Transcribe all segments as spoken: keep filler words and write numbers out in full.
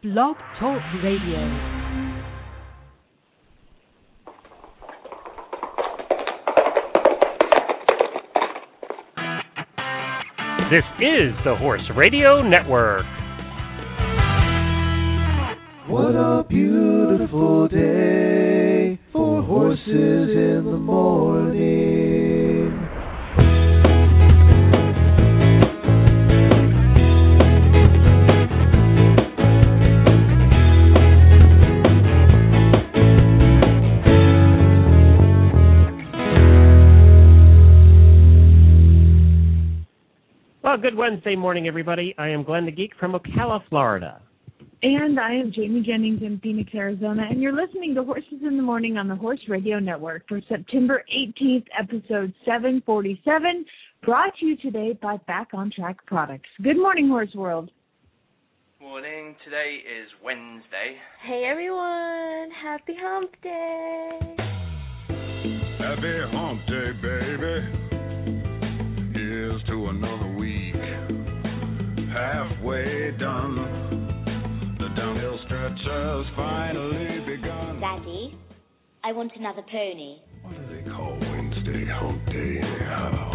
Blog Talk Radio. This is the Horse Radio Network. What a beautiful day for horses in the morning. Well, good Wednesday morning, everybody. I am Glenn the Geek from Ocala, Florida. And I am Jamie Jennings in Phoenix, Arizona, and you're listening to Horses in the Morning on the Horse Radio Network for September eighteenth, episode seven forty-seven, brought to you today by Back on Track Products. Good morning, Horse World. Morning. Today is Wednesday. Hey, everyone. Happy Hump Day. Happy Hump Day, baby. Here's to another week. Halfway done. The downhill stretch has finally begun. Daddy, I want another pony. What do they call Wednesday Hump Day anyhow?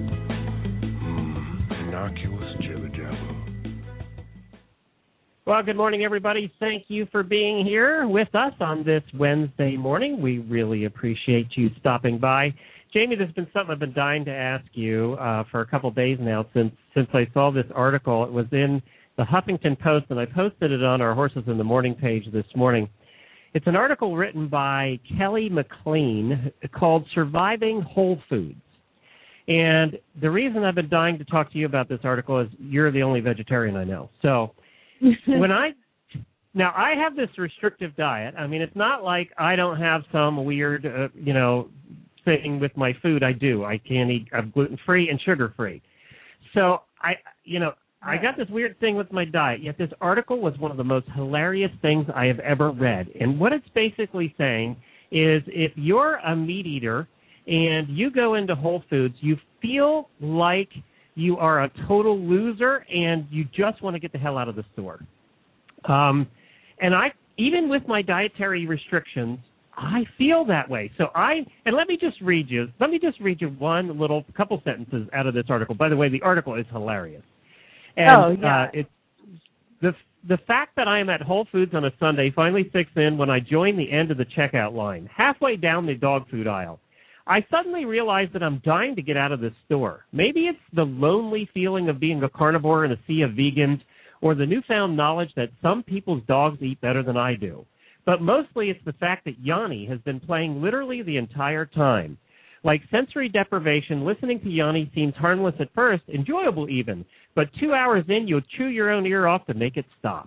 Hmm, innocuous jibber jabber. Well, good morning, everybody. Thank you for being here with us on this Wednesday morning. We really appreciate you stopping by. Jamie, there's been something I've been dying to ask you uh, for a couple of days now since since I saw this article. It was in the Huffington Post, and I posted it on our Horses in the Morning page this morning. It's an article written by Kelly McLean called Surviving Whole Foods. And the reason I've been dying to talk to you about this article is you're the only vegetarian I know. So when I now I have this restrictive diet. I mean, it's not like I don't have some weird, uh, you know, thing with my food. I do. I can't eat. I'm gluten-free and sugar-free. So I, you know, I got this weird thing with my diet, yet this article was one of the most hilarious things I have ever read. And what it's basically saying is if you're a meat eater and you go into Whole Foods, you feel like you are a total loser and you just want to get the hell out of the store. Um, and I, even with my dietary restrictions, I feel that way. So I, and let me just read you, let me just read you one little couple sentences out of this article. By the way, the article is hilarious. And, oh, yeah. Uh, it's the the fact that I am at Whole Foods on a Sunday finally sinks in when I join the end of the checkout line, halfway down the dog food aisle. I suddenly realize that I'm dying to get out of this store. Maybe it's the lonely feeling of being a carnivore in a sea of vegans, or the newfound knowledge that some people's dogs eat better than I do. But mostly it's the fact that Yanni has been playing literally the entire time. Like sensory deprivation, listening to Yanni seems harmless at first, enjoyable even, but two hours in, you'll chew your own ear off to make it stop.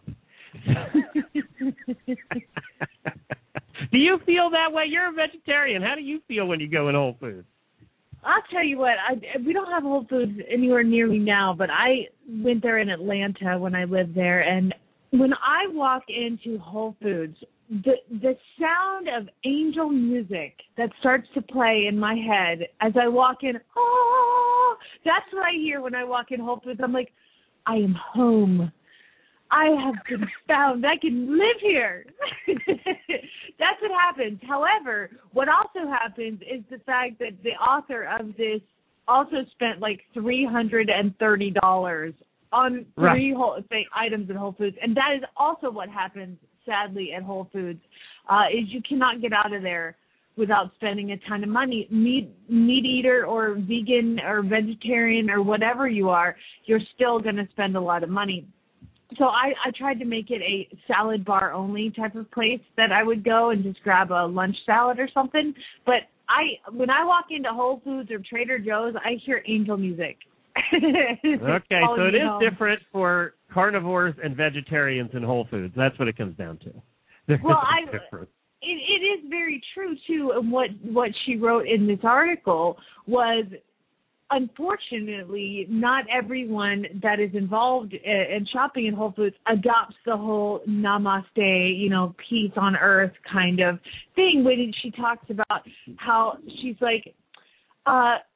Do you feel that way? You're a vegetarian. How do you feel when you go in Whole Foods? I'll tell you what, I, we don't have Whole Foods anywhere near me now, but I went there in Atlanta when I lived there, and when I walk into Whole Foods, the the sound of angel music that starts to play in my head as I walk in, oh, that's what I hear when I walk in Whole Foods. I'm like, I am home. I have been found. I can live here. That's what happens. However, what also happens is the fact that the author of this also spent like three hundred thirty dollars on three right. whole, say, items at Whole Foods. And that is also what happens, sadly, at Whole Foods, uh, is you cannot get out of there without spending a ton of money. Meat, meat eater or vegan or vegetarian or whatever you are, you're still going to spend a lot of money. So I, I tried to make it a salad bar only type of place that I would go and just grab a lunch salad or something. But I when I walk into Whole Foods or Trader Joe's, I hear angel music. Okay, so it is home. different for carnivores and vegetarians in Whole Foods. That's what it comes down to. They're well, I, different. It, it is very true, too. And what, what she wrote in this article was, unfortunately, not everyone that is involved in shopping in Whole Foods adopts the whole namaste, you know, peace on earth kind of thing. When she talks about how she's like, uh,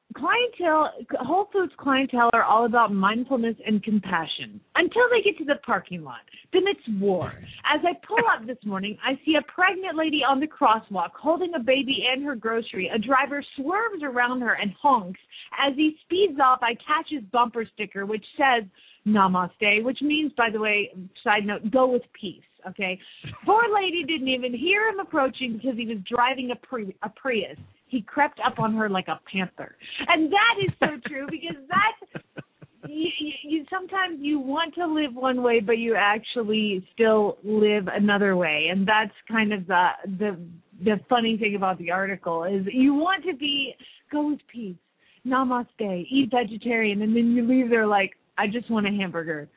clientele, Whole Foods clientele are all about mindfulness and compassion until they get to the parking lot. Then it's war. As I pull up this morning, I see a pregnant lady on the crosswalk holding a baby and her grocery. A driver swerves around her and honks. As he speeds off, I catch his bumper sticker, which says Namaste, which means, by the way, side note, go with peace, okay? Poor lady didn't even hear him approaching because he was driving a, Pri- a Prius. He crept up on her like a panther. And that is so true because that, you, you, you sometimes you want to live one way, but you actually still live another way. And that's kind of the the the funny thing about the article is you want to be, go with peace, namaste, eat vegetarian, and then you leave there like, I just want a hamburger.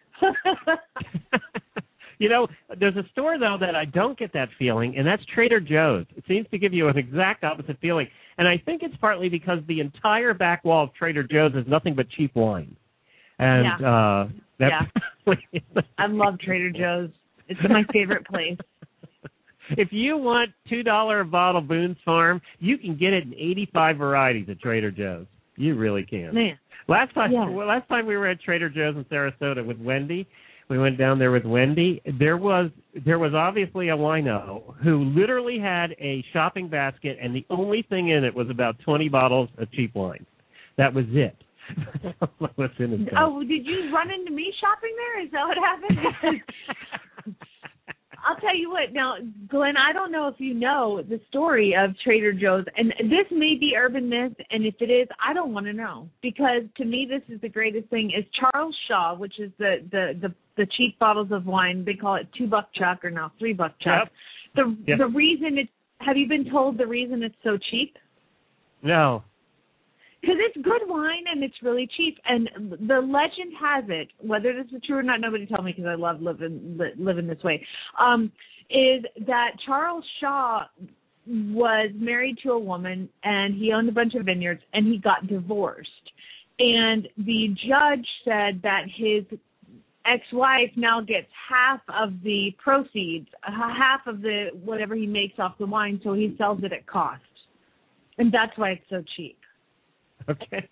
You know, there's a store, though, that I don't get that feeling, and that's Trader Joe's. It seems to give you an exact opposite feeling. And I think it's partly because the entire back wall of Trader Joe's is nothing but cheap wine. And yeah. uh, that's yeah. I love Trader Joe's. It's my favorite place. If you want two dollars a bottle Boone's Farm, you can get it in eighty-five varieties at Trader Joe's. You really can. Man. Last time, yeah. well, last time we were at Trader Joe's in Sarasota with Wendy, we went down there with Wendy. There was there was obviously a wino who literally had a shopping basket, and the only thing in it was about twenty bottles of cheap wine. That was it. What's in it? Oh, did you run into me shopping there? Is that what happened? I'll tell you what. Now, Glenn, I don't know if you know the story of Trader Joe's, and this may be urban myth, and if it is, I don't want to know, because to me this is the greatest thing, is Charles Shaw, which is the, the, the, the cheap bottles of wine. They call it two-buck chuck or now three-buck chuck. Yep. The, yep. the reason it, have you been told the reason it's so cheap? No. Because it's good wine and it's really cheap. And the legend has it, whether this is true or not, nobody tell me because I love living li- living this way, um, is that Charles Shaw was married to a woman and he owned a bunch of vineyards and he got divorced. And the judge said that his ex-wife now gets half of the proceeds, half of the whatever he makes off the wine, so he sells it at cost. And that's why it's so cheap. Okay.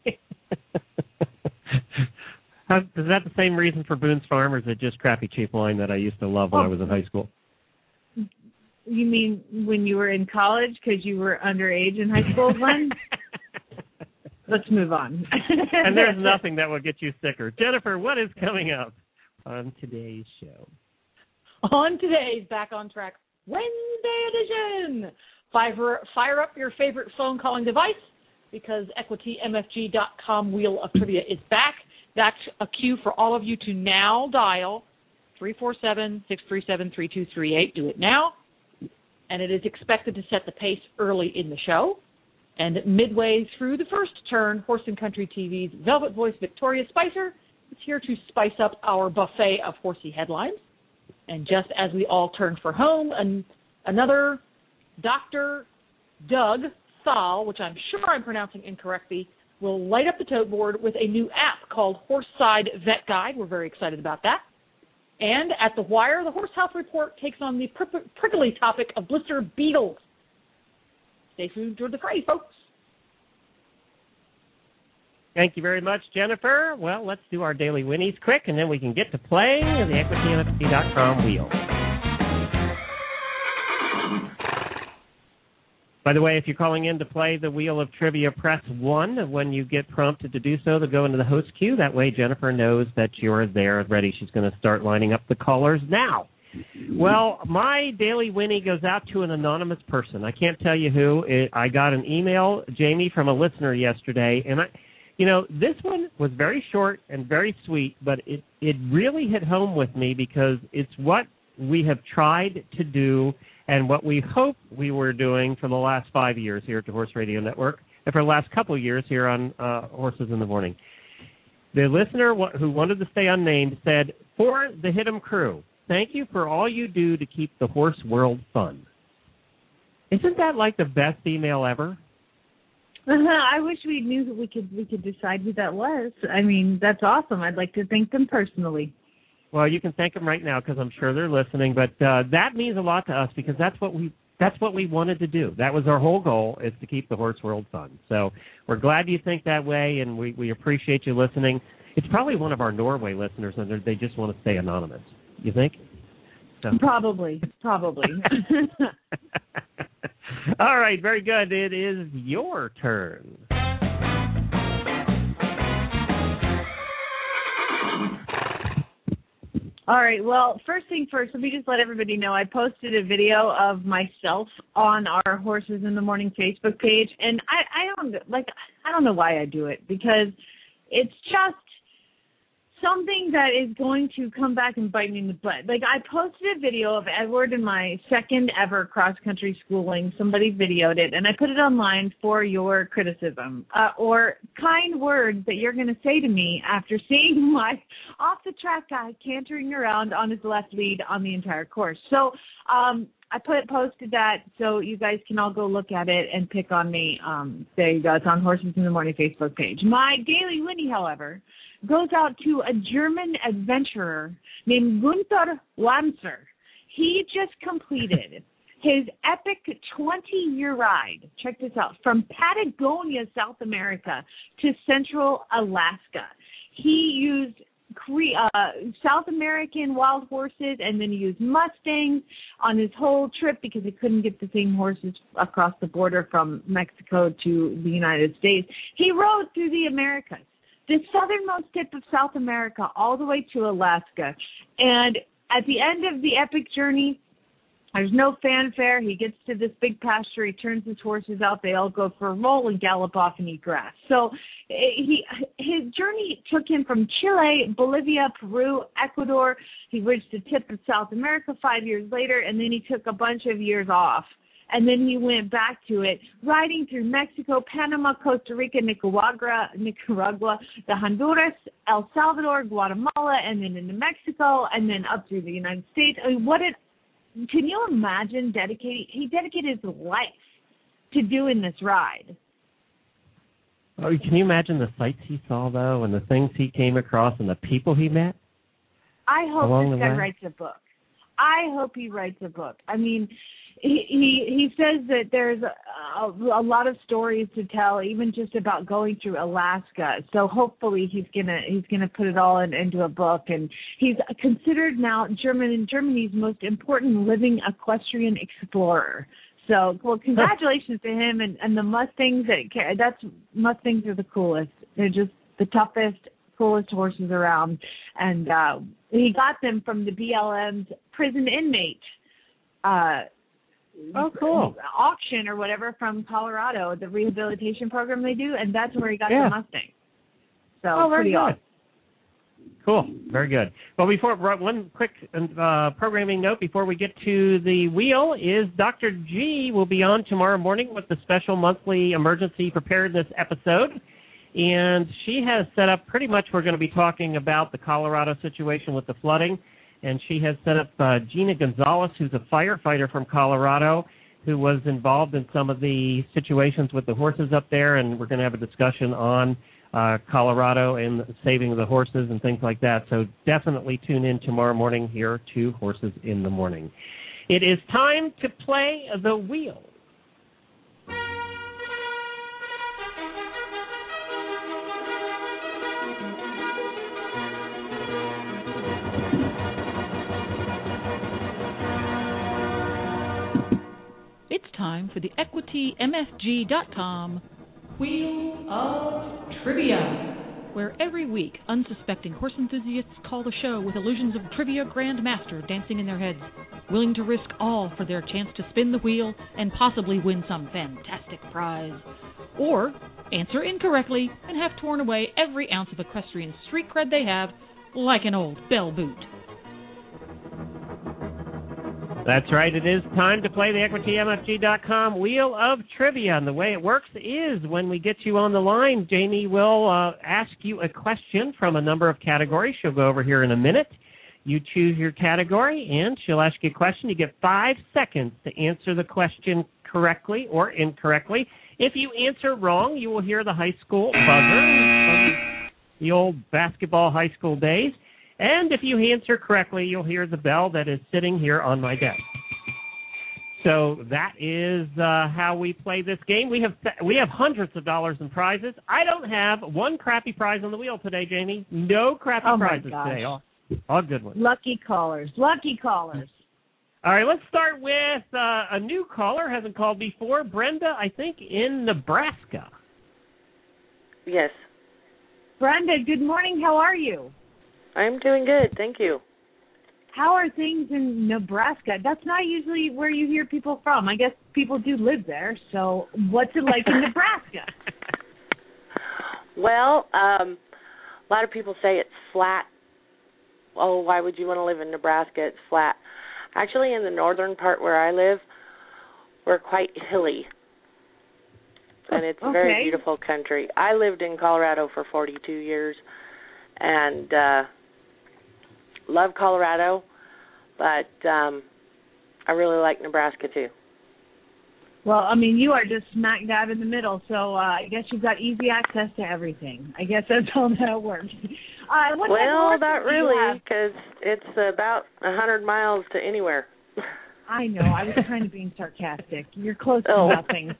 Is that the same reason for Boone's Farm, or is it just crappy cheap wine that I used to love when oh. I was in high school? You mean when you were in college because you were underage in high school, Glenn? Let's move on. And there's nothing that will get you sicker. Jennifer, what is coming up on today's show? On today's Back on Track Wednesday edition, fire, fire up your favorite phone calling device, because Equity M F G dot com Wheel of Trivia is back. That's a cue for all of you to now dial three four seven, six three seven, three two three eight. Do it now. And it is expected to set the pace early in the show. And midway through the first turn, Horse and Country T V's Velvet Voice Victoria Spicer is here to spice up our buffet of horsey headlines. And just as we all turn for home, an, another Doctor Doug Thal, which I'm sure I'm pronouncing incorrectly, will light up the tote board with a new app called Horseside Vet Guide. We're very excited about that. And at the wire, the Horse Health Report takes on the pri- prickly topic of blister beetles. Stay tuned toward the fray, folks. Thank you very much, Jennifer. Well, let's do our daily winnies quick, and then we can get to playing the Equity M F G dot com wheel. By the way, if you're calling in to play the Wheel of Trivia, press one when you get prompted to do so to go into the host queue. That way Jennifer knows that you're there ready. She's going to start lining up the callers now. Well, my daily Winnie goes out to an anonymous person. I can't tell you who. It, I got an email, Jamie, from a listener yesterday, and I, you know, this one was very short and very sweet, but it, it really hit home with me because it's what we have tried to do and what we hope we were doing for the last five years here at the Horse Radio Network, and for the last couple of years here on uh, Horses in the Morning. The listener who wanted to stay unnamed said, "For the Hit'em crew, thank you for all you do to keep the horse world fun." Isn't that like the best email ever? I wish we knew that we could we could decide who that was. I mean, that's awesome. I'd like to thank them personally. Well, you can thank them right now because I'm sure they're listening. But uh, that means a lot to us because that's what we that's what we wanted to do. That was our whole goal, is to keep the horse world fun. So we're glad you think that way, and we, we appreciate you listening. It's probably one of our Norway listeners, and they just want to stay anonymous. You think? So. Probably, probably. All right, very good. It is your turn. All right, well, first thing first, let me just let everybody know I posted a video of myself on our Horses in the Morning Facebook page, and I, I don't like I don't know why I do it, because it's just something that is going to come back and bite me in the butt. Like, I posted a video of Edward in my second ever cross-country schooling. Somebody videoed it, and I put it online for your criticism uh, or kind words that you're going to say to me after seeing my off-the-track guy cantering around on his left lead on the entire course. So um, I put posted that so you guys can all go look at it and pick on me. Um, there you go. It's on Horses in the Morning Facebook page. My daily Winnie, however, goes out to a German adventurer named Gunther Wanzer. He just completed his epic twenty-year ride, check this out, from Patagonia, South America, to Central Alaska. He used uh, South American wild horses, and then he used Mustangs on his whole trip because he couldn't get the same horses across the border from Mexico to the United States. He rode through the Americas, the southernmost tip of South America, all the way to Alaska. And at the end of the epic journey, there's no fanfare. He gets to this big pasture. He turns his horses out. They all go for a roll and gallop off and eat grass. So he his journey took him from Chile, Bolivia, Peru, Ecuador. He reached the tip of South America five years later, and then he took a bunch of years off. And then he went back to it, riding through Mexico, Panama, Costa Rica, Nicaragua, Nicaragua, the Honduras, El Salvador, Guatemala, and then into Mexico, and then up through the United States. I mean, what did, can you imagine dedicating, he dedicated his life to doing this ride. Oh, can you imagine the sights he saw, though, and the things he came across and the people he met? I hope along this the guy way? writes a book. I hope he writes a book. I mean, He, he he says that there's a, a lot of stories to tell, even just about going through Alaska. So hopefully he's gonna he's gonna put it all in, into a book. And he's considered now German Germany's most important living equestrian explorer. So, well, congratulations to him and, and the Mustangs. That that's Mustangs are the coolest. They're just the toughest, coolest horses around. And uh, he got them from the B L M's prison inmate. Uh, Oh, cool. auction or whatever from Colorado, the rehabilitation program they do, and that's where he got yeah. the Mustang. So oh, very pretty good. awesome. Cool. Very good. Well, before one quick uh, programming note before we get to the wheel is Doctor G will be on tomorrow morning with the special monthly emergency preparedness episode. And she has set up pretty much we're going to be talking about the Colorado situation with the flooding. And she has set up uh, Gina Gonzalez, who's a firefighter from Colorado, who was involved in some of the situations with the horses up there. And we're going to have a discussion on uh, Colorado and saving the horses and things like that. So definitely tune in tomorrow morning here to Horses in the Morning. It is time to play the wheel. It's time for the Equity M F G dot com Wheel of Trivia, where every week unsuspecting horse enthusiasts call the show with illusions of trivia grandmaster dancing in their heads, willing to risk all for their chance to spin the wheel and possibly win some fantastic prize. Or answer incorrectly and have torn away every ounce of equestrian street cred they have like an old bell boot. That's right. It is time to play the Equity M F G dot com Wheel of Trivia. And the way it works is when we get you on the line, Jamie will uh, ask you a question from a number of categories. She'll go over here in a minute. You choose your category, and she'll ask you a question. You get five seconds to answer the question correctly or incorrectly. If you answer wrong, you will hear the high school buzzer from the old basketball high school days. And if you answer correctly, you'll hear the bell that is sitting here on my desk. So that is uh, how we play this game. We have we have hundreds of dollars in prizes. I don't have one crappy prize on the wheel today, Jamie. No crappy oh prizes my gosh. today. All, all good ones. Lucky callers. Lucky callers. All right, let's start with uh, a new caller. Hasn't called before. Brenda, I think, in Nebraska. Yes. Brenda, good morning. How are you? I'm doing good. Thank you. How are things in Nebraska? That's not usually where you hear people from. I guess people do live there. So what's it like in Nebraska? Well, um, a lot of people say it's flat. Oh, why would you want to live in Nebraska? It's flat. Actually, in the northern part where I live, we're quite hilly. And it's a okay. very beautiful country. I lived in Colorado for forty-two years and uh, love Colorado, but um, I really like Nebraska too. Well, I mean, you are just smack dab in the middle, so uh, I guess you've got easy access to everything. I guess that's how that works. Uh, what well, not really, because it's about one hundred miles to anywhere. I know. I was kind of being sarcastic. You're close to oh. nothing.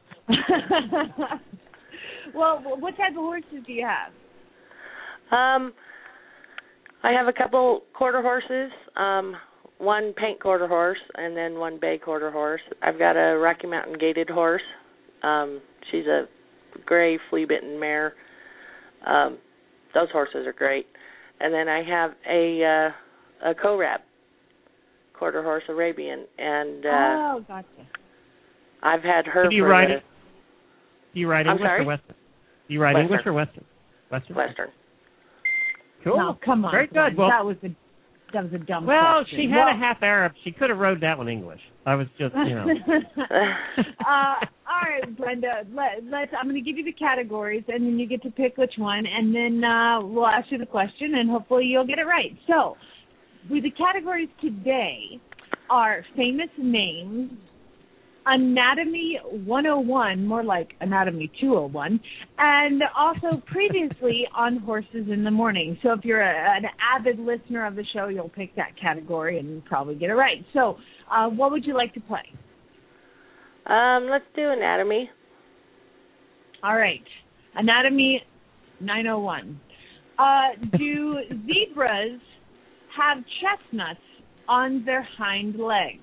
Well, what type of horses do you have? Um, I have a couple quarter horses, um, one paint quarter horse, and then one bay quarter horse. I've got a Rocky Mountain gaited horse. Um, she's a gray flea-bitten mare. Um, those horses are great. And then I have a uh, a Co-Rab quarter horse Arabian, and uh, oh, gotcha. I've had her. Do you for ride the, it? Do you ride I'm English sorry? or Western? Do you ride Western. English or Western? Western. Western. Cool. No, come on. Very Glenn. good. Well, that was a that was a dumb well, question. she had well, a half Arab. She could have rode that one English. I was just, you know. uh, all right, Brenda. Let, let's. I'm going to give you the categories, and then you get to pick which one, and then uh, we'll ask you the question, and hopefully you'll get it right. So, with the categories today are famous names, Anatomy one oh one, more like Anatomy two oh one, and also previously on Horses in the Morning. So if you're a, an avid listener of the show, you'll pick that category and probably get it right. So uh, what would you like to play? Um, let's do Anatomy. All right. Anatomy nine oh one. Uh, do zebras have chestnuts on their hind legs?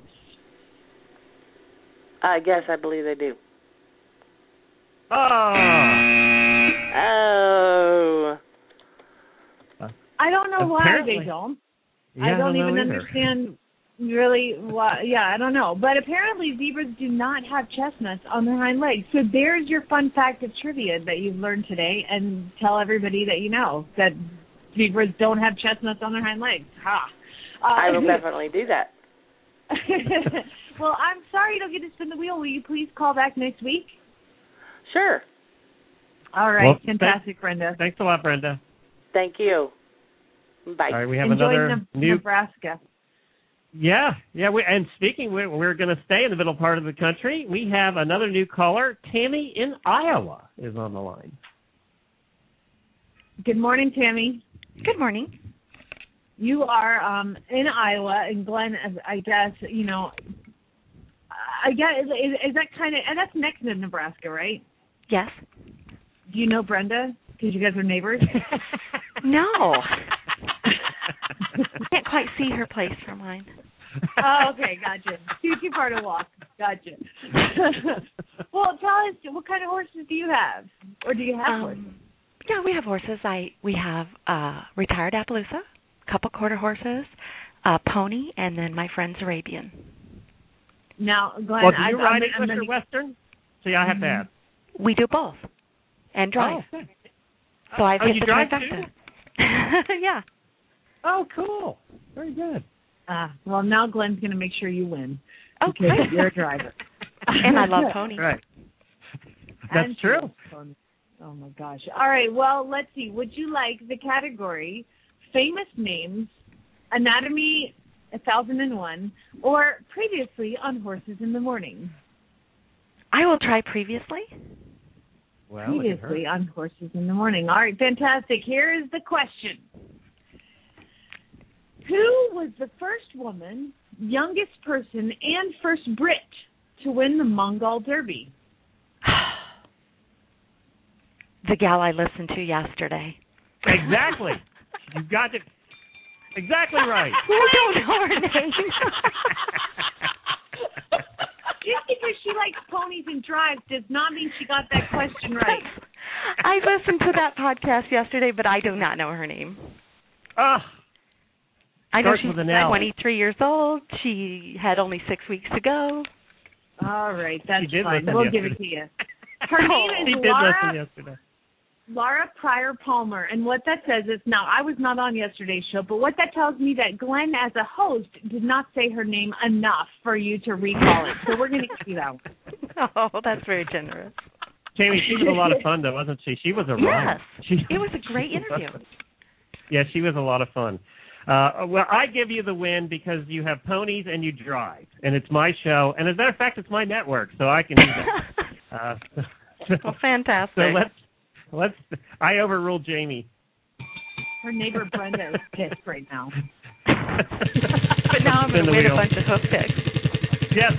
I guess I believe they do. Oh. Oh. I don't know Apparently. why they don't. Yeah, I don't, I don't even know either. understand really why. Yeah, I don't know. But apparently zebras do not have chestnuts on their hind legs. So there's your fun fact of trivia that you've learned today, and tell everybody that you know that zebras don't have chestnuts on their hind legs. Ha. Uh, I will definitely do that. Well, I'm sorry you don't get to spin the wheel. Will you please call back next week? Sure. All right. Well, fantastic, thanks, Brenda. Thanks a lot, Brenda. Thank you. Bye. All right, we have Enjoy another ne- new. Nebraska. Yeah, yeah. We, and speaking, we're, we're going to stay in the middle part of the country. We have another new caller. Tammy in Iowa is on the line. Good morning, Tammy. Good morning. You are um, in Iowa, and Glenn, I guess, you know, I guess, is, is that kind of, and that's next to Nebraska, right? Yes. Do you know Brenda? Because you guys are neighbors? No. Can't quite see her place from mine. Oh, okay, gotcha. Too, too far to walk. Gotcha. Well, tell us, what kind of horses do you have? Or do you have um, horses? Yeah, we have horses. I We have uh, retired Appaloosa, a couple quarter horses, a pony, and then my friend's Arabian. Now, Glenn, well, do you I, ride I'm, English I'm or Western? See, I have to ask. We do both, and drive. Oh. So I've oh, hit you the drive trifecta. too? Yeah. Oh, cool. Very good. Uh, well, now Glenn's going to make sure you win. Oh, because great. you're a driver. And I love ponies. Right. That's And true. Oh, my gosh. All right, well, let's see. Would you like the category famous names, Anatomy one thousand one, or previously on Horses in the Morning? I will try previously. Well, previously on Horses in the Morning. All right, fantastic. Here is the question. Who was the first woman, youngest person, and first Brit to win the Mongol Derby? The gal I listened to yesterday. Exactly. You got it exactly right. I don't know her name. Just because she likes ponies and drives does not mean she got that question right. I listened to that podcast yesterday, but I do not know her name. Ah. I know Starts she's with an L. twenty-three years old. She had only six weeks to go. All right, that's She did fine. listen We'll yesterday. give it to you. Her name She is did Laura, listen yesterday. Laura Pryor Palmer. And what that says is, now, I was not on yesterday's show, but what that tells me that Glenn, as a host, did not say her name enough for you to recall it. So we're going to give you that one. Oh, that's very generous. Jamie, she was a lot of fun, though, wasn't she? She was a riot. Yes. She, It was a great interview. Yeah, she was a lot of fun. Uh, well, I give you the win because you have ponies and you drive, and it's my show. And as a matter of fact, it's my network, so I can do that. uh, so, Well, fantastic. So let's let's. I overruled Jamie. Her neighbor Brenda is pissed right now. But now I'm going to win a bunch of hoof picks. Yes.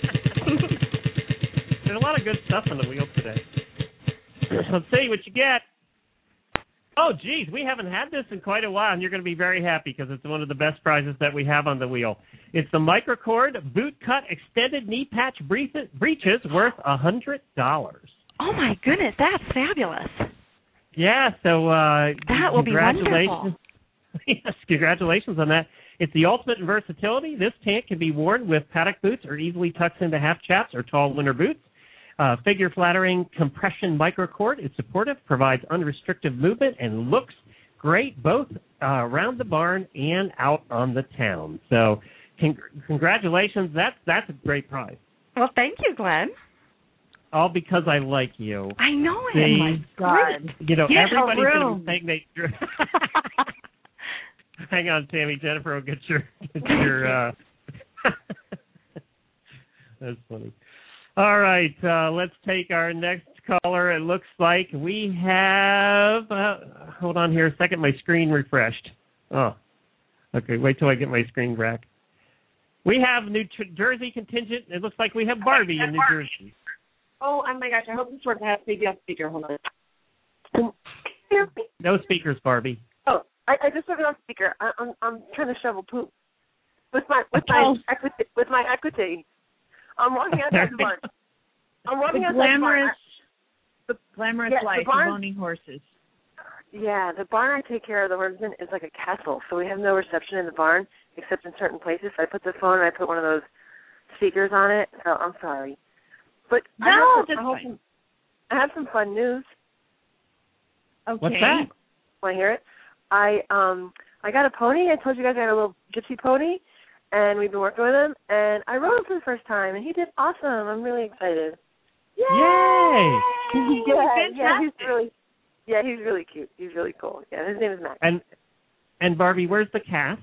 There's a lot of good stuff on the wheel today. Let's see what you get. Oh, geez, we haven't had this in quite a while, and you're going to be very happy because it's one of the best prizes that we have on the wheel. It's the Microcord Boot Cut Extended Knee Patch Breeches worth one hundred dollars. Oh, my goodness, that's fabulous. Yeah, so uh, that will be congratulations. wonderful. Yes, congratulations on that. It's the ultimate in versatility. This pant can be worn with paddock boots or easily tucks into half chaps or tall winter boots. Uh, figure-flattering compression microcord is supportive, provides unrestricted movement, and looks great both uh, around the barn and out on the town. So con- congratulations. That's, that's a great prize. Well, thank you, Glenn. All because I like you. I know it. See, oh, my God. You know, Get everybody's a going room. to be saying they... Hang on, Tammy. Jennifer will get your... Get your uh... That's funny. All right, uh, let's take our next caller. It looks like we have... Uh, hold on here a second. My screen refreshed. Oh, okay. Wait till I get my screen back. We have New Jersey contingent. It looks like we have Barbie in New Jersey. Oh, oh my gosh, I hope this works. I have to be on speaker. Hold on. No speakers, Barbie. Oh, I, I just put it on speaker. I, I'm I'm trying to shovel poop with my with my Oh. equity with my equity. I'm walking outside the barn. I'm walking The outside the barn. glamorous, the glamorous Yeah, the life barn- of owning horses. Yeah, the barn I take care of the horses in is like a castle, so we have no reception in the barn except in certain places. So I put the phone and I put one of those speakers on it. So I'm sorry, but No, I have that's some, I have fine. some, I have some fun news. Okay. What's that? Want to hear it? I um I got a pony. I told you guys I got a little gypsy pony, and we've been working with him. And I rode him for the first time, and he did awesome. I'm really excited. Yay! yeah, yeah, he's Fantastic. really, yeah, he's really cute. He's really cool. Yeah, his name is Max. And and Barbie, where's the cast?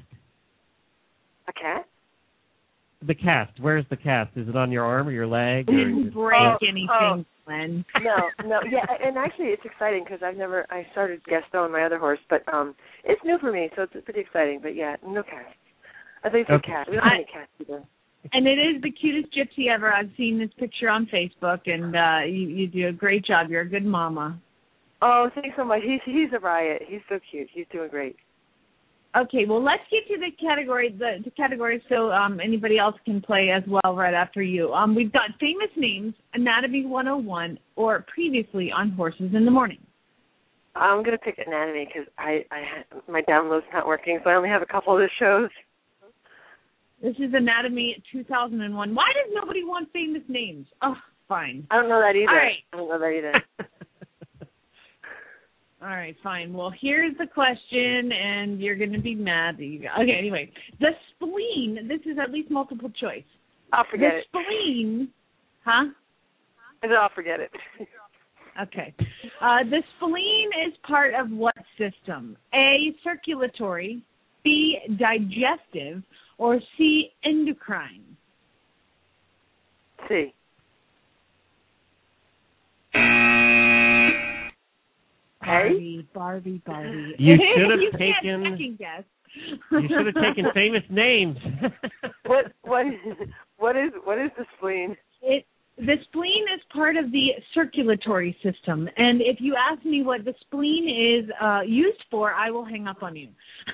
A cat? The cast. Where's the cast? Is it on your arm or your leg? Or Didn't break Oh, anything, oh. Glenn. No, no, yeah, and actually it's exciting because I've never, I started Gaston, my other horse, but um, it's new for me, so it's pretty exciting. But yeah, no cat. I think it's Okay. a cat. We don't have any cats either. And it is the cutest gypsy ever. I've seen this picture on Facebook, and uh, you, you do a great job. You're a good mama. Oh, thanks so much. He's he's a riot. He's so cute. He's doing great. Okay, well, let's get to the category, the, the category so um, anybody else can play as well right after you. Um, we've got famous names, Anatomy one oh one, or previously on Horses in the Morning. I'm gonna pick Anatomy because I, I my download's not working, so I only have a couple of the shows. This is Anatomy two thousand one. Why does nobody want famous names? Oh, fine. I don't know that either. All right. I don't know that either. All right, fine. Well, here's the question, and you're going to be mad that you got. Okay, anyway. The spleen, this is at least multiple choice. I'll forget the it. spleen, huh? I said I'll forget it. Okay. Uh, the spleen is part of what system? A, circulatory, B, digestive, or C, endocrine? C. Barbie, Barbie, Barbie. You should have you taken- Can't second guess. You should have taken famous names. What what what is what is the spleen? It The spleen is part of the circulatory system, and if you ask me what the spleen is uh, used for, I will hang up on you.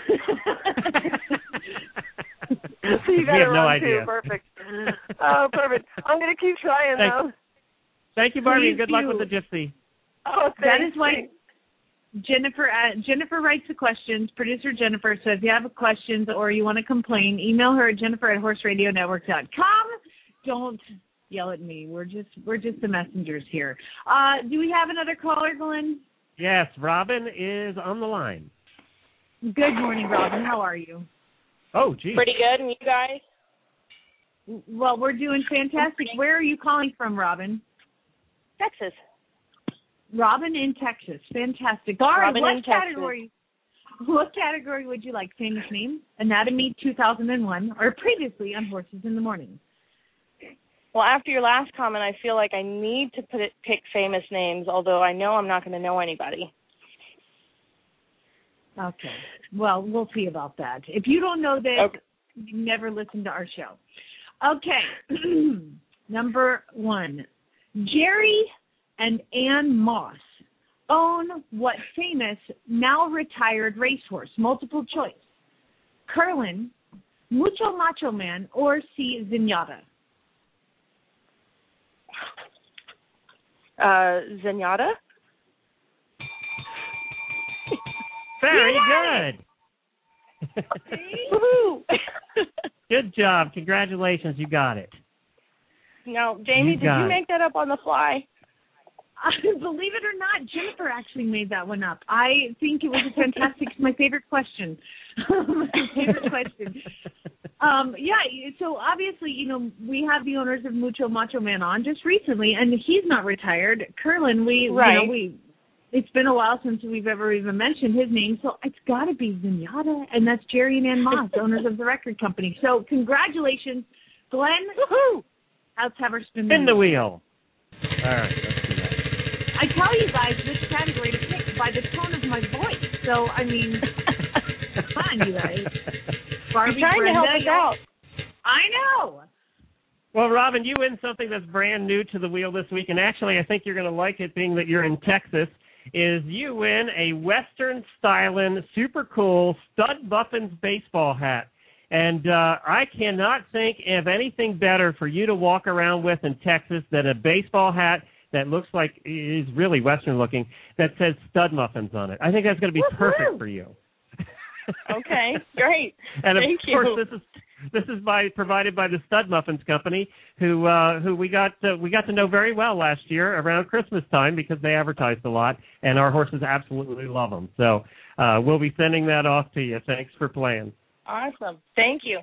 So you got we it have no wrong idea. too. Perfect. Oh, perfect. I'm going to keep trying, Thank, though. Thank you, Barbie, and Please good luck do. with the gypsy. Oh, thanks. That is why Jennifer uh, Jennifer writes the questions, producer Jennifer. So if you have questions or you want to complain, email her at Jennifer at horse radio network dot com. Don't yell at me. We're just we're just the messengers here. Uh, do we have another caller, Glenn? Yes, Robin is on the line. Good morning, Robin. How are you? Oh, geez. Pretty good, and you guys? Well, we're doing fantastic. Where are you calling from, Robin? Texas. Robin in Texas. Fantastic. All right, Robin what in Texas. category? What category would you like? Famous names, Anatomy two thousand one, or previously on Horses in the Morning? Well, after your last comment, I feel like I need to put it, pick famous names, although I know I'm not going to know anybody. Okay. Well, we'll see about that. If you don't know this, Okay. you never listen to our show. Okay. Number one. Jerry and Ann Moss own what famous, now retired racehorse? Multiple choice. Curlin, Mucho Macho Man, or C. Zenyatta? Uh, Zenyatta? Very Yay! good. Woohoo! Good job. Congratulations. You got it. Now, Jamie, You did got you it. make that up on the fly? Uh, believe it or not, Jennifer actually made that one up. I think it was a fantastic, my favorite question. my favorite question. Um, yeah, so obviously, you know, we have the owners of Mucho Macho Man on just recently, and he's not retired. Curlin, we, Right. you know, we, it's been a while since we've ever even mentioned his name, so it's got to be Zenyatta, and that's Jerry and Ann Moss, owners of the record company. So congratulations, Glenn. Woohoo! Let's have her spin Spin the wheel. wheel. All right, let's do that. I tell you guys which category to pick by the tone of my voice. So, I mean, come on, you guys. Barbie, You're trying Brenda, to help us out. I know. Well, Robin, you win something that's brand new to the wheel this week, and actually I think you're going to like it being that you're in Texas, is you win a Western styling, super cool Stud Muffins baseball hat. And uh, I cannot think of anything better for you to walk around with in Texas than a baseball hat that looks like is really Western looking that says Stud Muffins on it. I think that's going to be Woo-hoo! perfect for you. Okay, great. And of Thank course, you. this is this is by provided by the Stud Muffins Company, who uh, who we got uh, we got to know very well last year around Christmas time because they advertised a lot, and our horses absolutely love them. So uh, we'll be sending that off to you. Thanks for playing. Awesome. Thank you.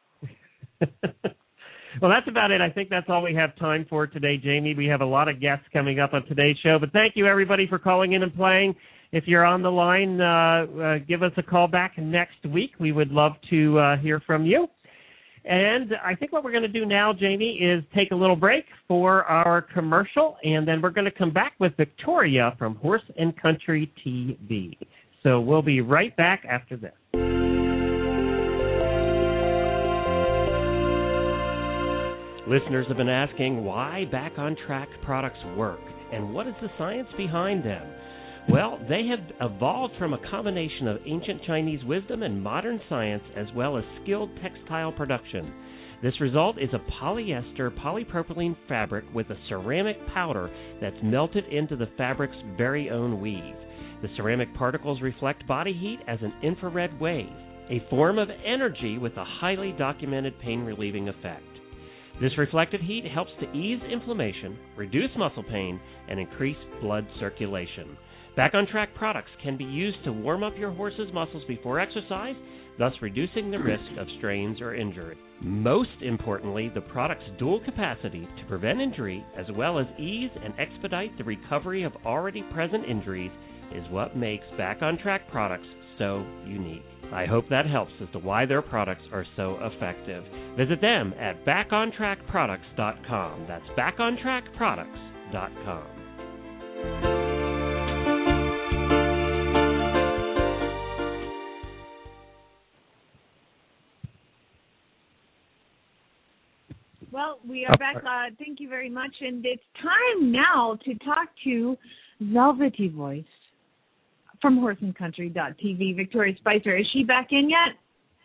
Well, that's about it. I think that's all we have time for today, Jamie. We have a lot of guests coming up on today's show, but thank you, everybody, for calling in and playing. If you're on the line, uh, uh, give us a call back next week. We would love to uh, hear from you. And I think what we're going to do now, Jamie, is take a little break for our commercial, and then we're going to come back with Victoria from Horse and Country T V. So we'll be right back after this. Listeners have been asking why Back on Track products work and what is the science behind them. Well, they have evolved from a combination of ancient Chinese wisdom and modern science as well as skilled textile production. This result is a polyester polypropylene fabric with a ceramic powder that's melted into the fabric's very own weave. The ceramic particles reflect body heat as an infrared wave, a form of energy with a highly documented pain-relieving effect. This reflected heat helps to ease inflammation, reduce muscle pain, and increase blood circulation. Back on Track products can be used to warm up your horse's muscles before exercise, thus reducing the risk of strains or injury. Most importantly, the product's dual capacity to prevent injury as well as ease and expedite the recovery of already present injuries is what makes Back on Track products so unique. I hope that helps as to why their products are so effective. Visit them at back on track products dot com. That's back on track products dot com. Well, we are back. Uh, thank you very much. And it's time now to talk to Velvety Voice from horse and country dot t v, Victoria Spicer. Is she back in yet?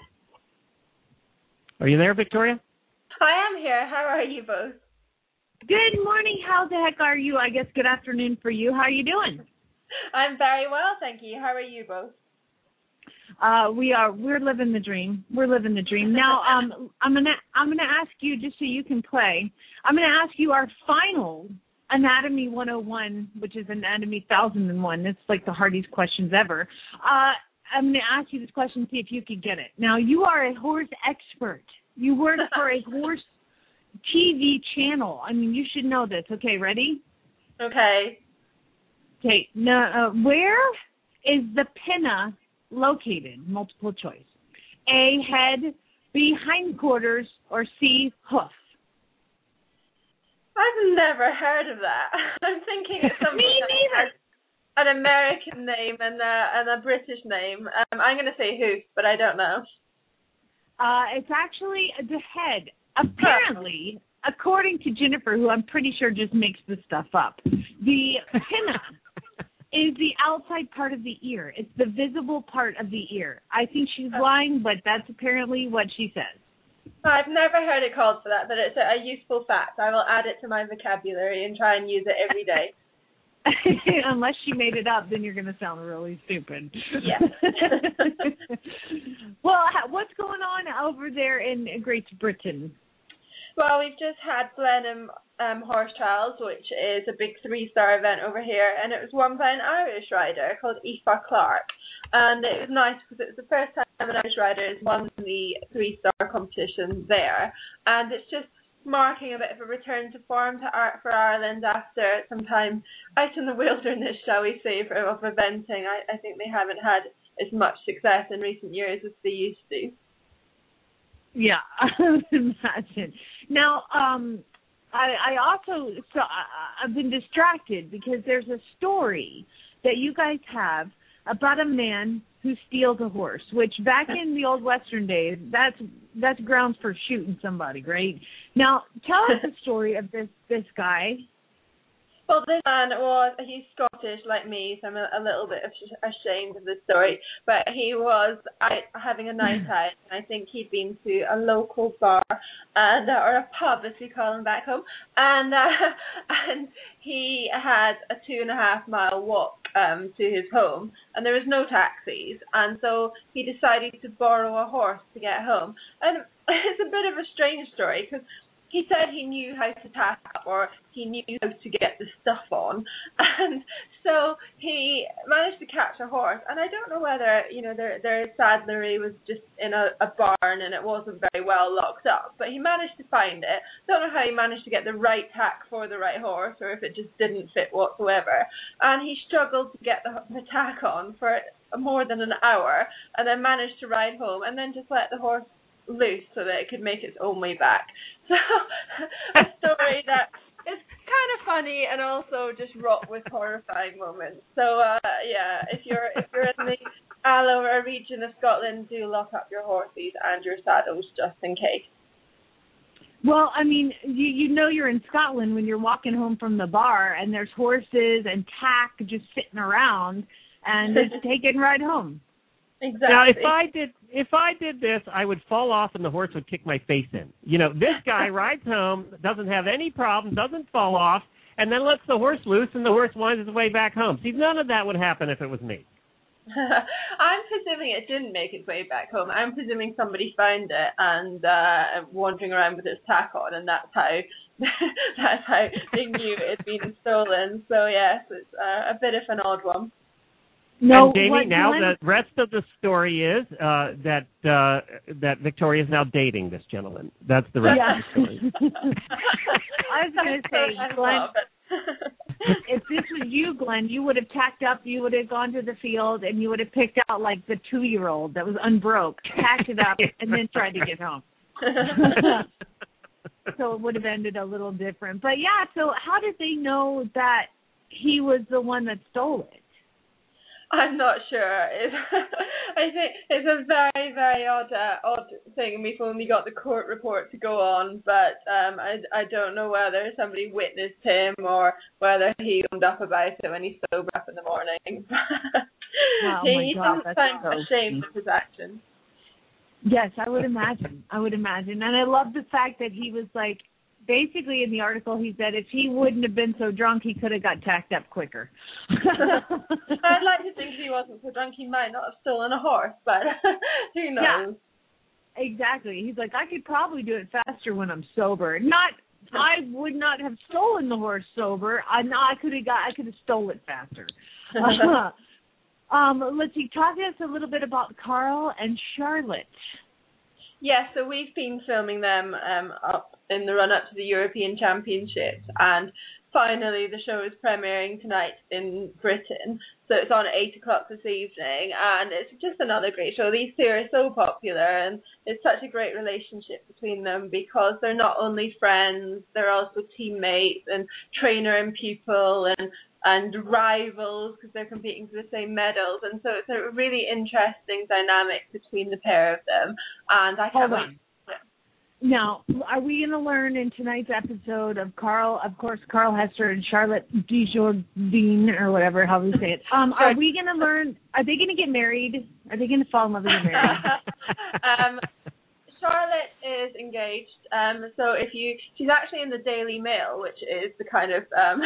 Are you there, Victoria? I am here. How are you both? Good morning. How the heck are you? I guess good afternoon for you. How are you doing? I'm very well, thank you. How are you both? Uh, we are. We're living the dream. We're living the dream. Now, um, I'm gonna. I'm gonna ask you just so you can play. I'm gonna ask you our final Anatomy one oh one, which is Anatomy one thousand one. It's like the hardest questions ever. Uh, I'm gonna ask you this question, see if you can get it. Now, you are a horse expert. You work for a horse T V channel. I mean, you should know this. Okay, ready? Okay. Okay. Now, uh, where is the pinna located? Multiple choice. A, head, B, hindquarters, or C, hoof? I've never heard of that. I'm thinking it's something Me neither. An American name and a, and a British name. Um, I'm going to say hoof, but I don't know. Uh, it's actually the head. Apparently, according to Jennifer, who I'm pretty sure just makes this stuff up, the pinna is the outside part of the ear. It's the visible part of the ear. I think she's lying, but that's apparently what she says. I've never heard it called for that, but it's a, a useful fact. I will add it to my vocabulary and try and use it every day. Unless she made it up, then you're going to sound really stupid. Yeah. Well, what's going on over there in Great Britain? Well, we've just had Blenheim um, Horse Trials, which is a big three-star event over here, and it was won by an Irish rider called Aoife Clark. And it was nice because it was the first time an Irish rider has won the three-star competition there. And it's just marking a bit of a return to form to art for Ireland after some time out in the wilderness, shall we say, for, of eventing. I, I think they haven't had as much success in recent years as they used to. Yeah, I would imagine. Now, um, I, I also, so I, I've been distracted because there's a story that you guys have about a man who steals a horse, which back in the old Western days, that's that's grounds for shooting somebody, right? Now, tell us the story of this this guy. Well, this man was, he's Scottish like me, so I'm a, a little bit ashamed of the story, but he was out having a night out, and I think he'd been to a local bar, and uh, or a pub, as we call them back home, and uh, and he had a two and a half mile walk um, to his home, and there was no taxis, and so he decided to borrow a horse to get home. And it's a bit of a strange story, because he said he knew how to tack up, or he knew how to get the stuff on, and so he managed to catch a horse. And I don't know whether, you know, their their saddlery was just in a, a barn and it wasn't very well locked up, but he managed to find it. Don't know how he managed to get the right tack for the right horse, or if it just didn't fit whatsoever. And he struggled to get the, the tack on for more than an hour, and then managed to ride home, and then just let the horse loose so that it could make its own way back. So a story that is kind of funny and also just wrought with horrifying moments. So uh, yeah, if you're if you're in the Alloa region of Scotland, do lock up your horses and your saddles just in case. Well, I mean, you you know you're in Scotland when you're walking home from the bar and there's horses and tack just sitting around and just taking right home. Exactly. Now, if I did if I did this, I would fall off and the horse would kick my face in. You know, this guy rides home, doesn't have any problem, doesn't fall off, and then lets the horse loose, and the horse winds his way back home. See, none of that would happen if it was me. I'm presuming it didn't make its way back home. I'm presuming somebody found it and uh, wandering around with its tack on, and that's how that's how they knew it had been stolen. So yes, it's uh, a bit of an odd one. No, and Jamie, what, now Glenn? the rest of the story is uh, that uh, that Victoria is now dating this gentleman. That's the rest yeah. of the story. I was going to say, Glenn, if this was you, Glenn, you would have tacked up, you would have gone to the field, and you would have picked out like the two-year-old that was unbroke, tacked it up, and then tried to get home. So it would have ended a little different. But yeah, so how did they know that he was the one that stole it? I'm not sure. If, I think it's a very, very odd, uh, odd thing, and we've only got the court report to go on, but um, I, I don't know whether somebody witnessed him or whether he owned up about it when he sobered up in the morning. Oh he my God, doesn't that's sound so ashamed of his actions. Yes, I would imagine. I would imagine. And I love the fact that he was like, basically in the article he said if he wouldn't have been so drunk, he could have got tacked up quicker. I'd like to think if he wasn't so drunk, he might not have stolen a horse, but who knows? Yeah, exactly. He's like, I could probably do it faster when I'm sober. Not, I would not have stolen the horse sober. I, no, I could have got, I could have stole it faster. Uh, Um, let's see, talk to us a little bit about Carl and Charlotte. Yeah, so we've been filming them um, up in the run-up to the European Championships, and finally the show is premiering tonight in Britain. So it's on at eight o'clock this evening, and it's just another great show. These two are so popular, and it's such a great relationship between them because they're not only friends, they're also teammates and trainer and pupil and and rivals because they're competing for the same medals, and so it's a really interesting dynamic between the pair of them. And I can't Hold on. Now, are we going to learn in tonight's episode of Carl, of course, Carl Hester and Charlotte Desjardins, or whatever, how we say it, um, are we going to learn, are they going to get married? Are they going to fall in love and get married? um, Charlotte is engaged, um, so if you, she's actually in the Daily Mail, which is the kind of, um,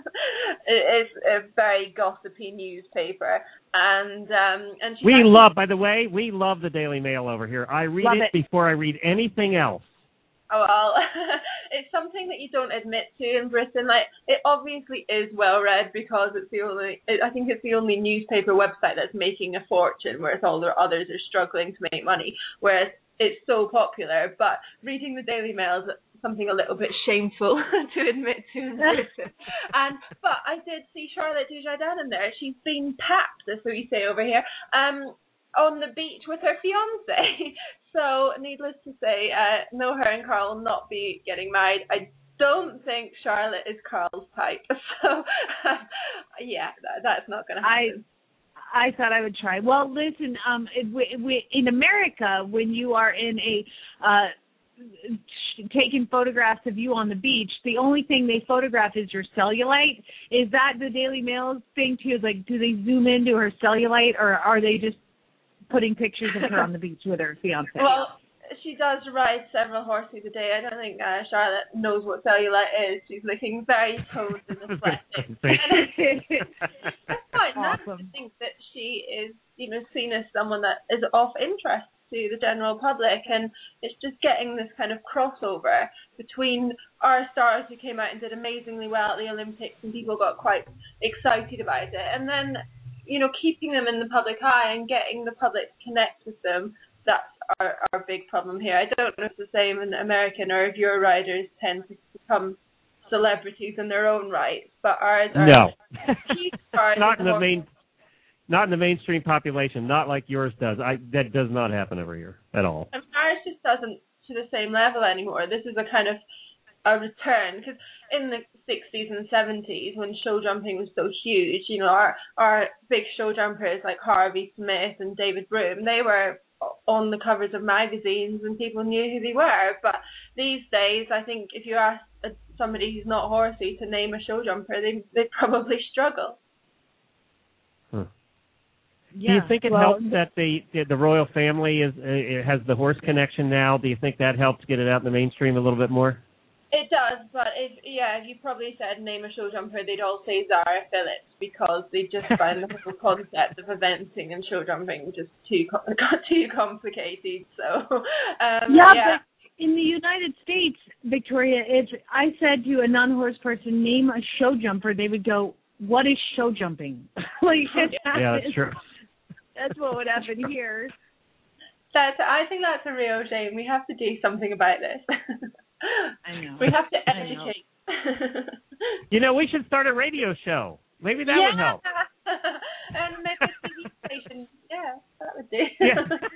it's a very gossipy newspaper, and um, and she's we actually, love, by the way, we love the Daily Mail over here. I read Love it, it. before I read anything else. Oh, well, it's something that you don't admit to in Britain. Like, it obviously is well read because it's the only, I think it's the only newspaper website that's making a fortune, whereas all the others are struggling to make money. Whereas it's so popular, but reading the Daily Mail is something a little bit shameful to admit to in Britain. And but I did see Charlotte Desjardins in there. She's been tapped, as we say over here, um, on the beach with her fiance. So, needless to say, uh, no, her and Carl will not be getting married. I don't think Charlotte is Carl's type. So, yeah, that, that's not going to happen. I I thought I would try. Well, listen, um, it, we, we, in America, when you are in a uh, taking photographs of you on the beach, the only thing they photograph is your cellulite. Is that the Daily Mail thing too? Is like, do they zoom into her cellulite, or are they just putting pictures of her on the beach with her fiance? Well, she does ride several horses a day. I don't think uh, Charlotte knows what cellulite is. She's looking very toned and athletic. It's quite nice to think that she is, you know, seen as someone that is of interest to the general public, and it's just getting this kind of crossover between our stars who came out and did amazingly well at the Olympics and people got quite excited about it, and then, you know, keeping them in the public eye and getting the public to connect with them. That's our, our big problem here. I don't know if it's the same in American or if your riders tend to become celebrities in their own right, but ours are no. stars not in the main, not in the mainstream population, not like yours does. I that does not happen over here at all. And ours just doesn't to the same level anymore. This is a kind of a return, because in the sixties and seventies, when show jumping was so huge, you know, our our big show jumpers like Harvey Smith and David Broom, they were on the covers of magazines and people knew who they were. But these days, I think if you ask somebody who's not horsey to name a show jumper, they they probably struggle. Huh. Yeah, Do you think it well, helps that the the royal family is uh, has the horse connection now? Do you think that helps get it out in the mainstream a little bit more? It does, but if, yeah, if you probably said name a show jumper, they'd all say Zara Phillips, because they just find the whole concept of eventing and show jumping just too too complicated. So um, yeah, yeah. But in the United States, Victoria, if I said to a non-horse person, name a show jumper, they would go, "What is show jumping?" Like, yeah, that's true. That's what would happen here. That's. I think that's a real shame. We have to do something about this. I know. We have to educate. You know, we should start a radio show. Maybe that yeah. would help. And maybe a T V station. Yeah, that would do. Yeah.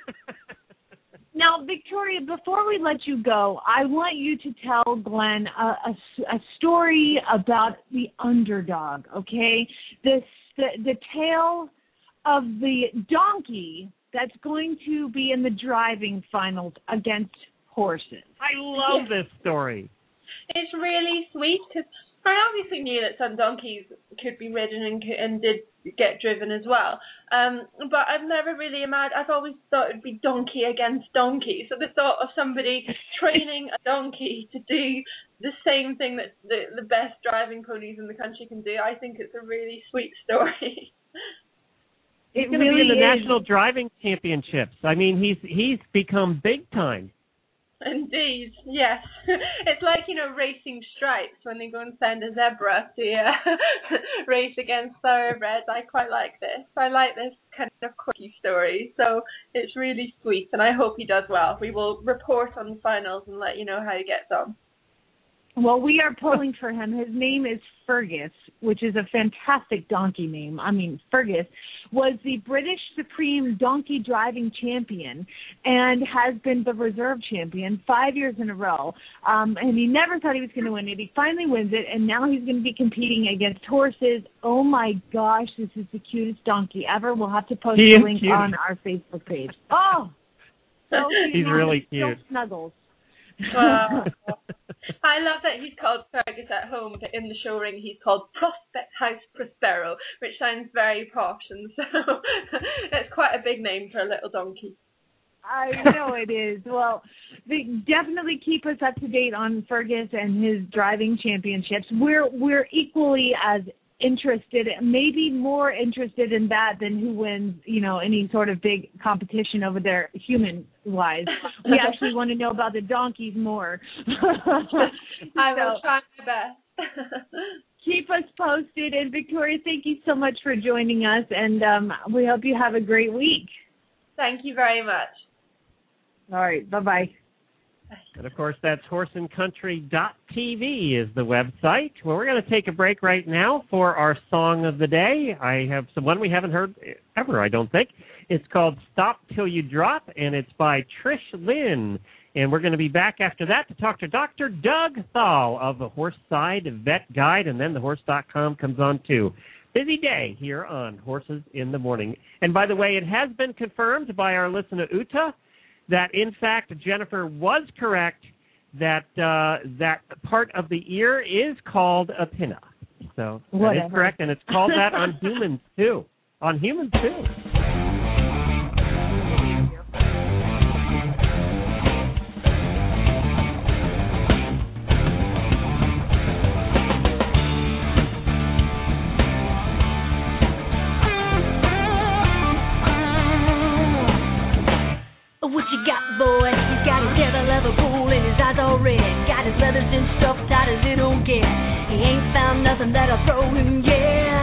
Now, Victoria, before we let you go, I want you to tell Glenn a, a, a story about the underdog, okay? This, the, the tale of the donkey that's going to be in the driving finals against horses. I love this story. It's really sweet because I obviously knew that some donkeys could be ridden and, and did get driven as well. Um, but I've never really imagined, I've always thought it would be donkey against donkey. So the thought of somebody training a donkey to do the same thing that the, the best driving ponies in the country can do, I think it's a really sweet story. He's It going to really be in the is. national driving championships. I mean, he's he's become big time. Indeed, yes. It's like, you know, racing stripes when they go and send a zebra to uh, race against thoroughbreds. I quite like this. I like this kind of quirky story. So it's really sweet, and I hope he does well. We will report on the finals and let you know how he gets on. Well, we are pulling for him. His name is Fergus, which is a fantastic donkey name. I mean, Fergus was the British Supreme Donkey Driving Champion and has been the reserve champion five years in a row. Um, and he never thought he was going to win it. He finally wins it, and now he's going to be competing against horses. Oh, my gosh, this is the cutest donkey ever. We'll have to post He a is link cute. on our Facebook page. Oh! So He's really still cute. Snuggles. Wow. I love that he's called Fergus at home, but in the show ring he's called Prospect House Prospero, which sounds very posh, and so it's quite a big name for a little donkey. I know it is. Well, they definitely keep us up to date on Fergus and his driving championships. We're we're equally as interested, maybe more interested in that than who wins, you know, any sort of big competition over there, human-wise. We actually want to know about the donkeys more. I will So, try my best. keep us posted. And Victoria, thank you so much for joining us, and um, we hope you have a great week. Thank you very much. All right, bye-bye. And, of course, that's horse and country dot t v is the website. Well, we're going to take a break right now for our song of the day. I have some one we haven't heard ever, I don't think. It's called Stop Till You Drop, and it's by Trish Lynn. And we're going to be back after that to talk to Doctor Doug Thal of the Horse Side Vet Guide, and then the horse dot com comes on, too. Busy day here on Horses in the Morning. And, by the way, it has been confirmed by our listener, Uta, that, in fact, Jennifer was correct that uh, that part of the ear is called a pinna. So that Whatever. is correct, and it's called that on humans, too. On humans, too. What you got, boy? He's got his hair the leather pool and his eyes all red. Got his leathers and stuff tight as it don't get. He ain't found nothing that'll throw him yet.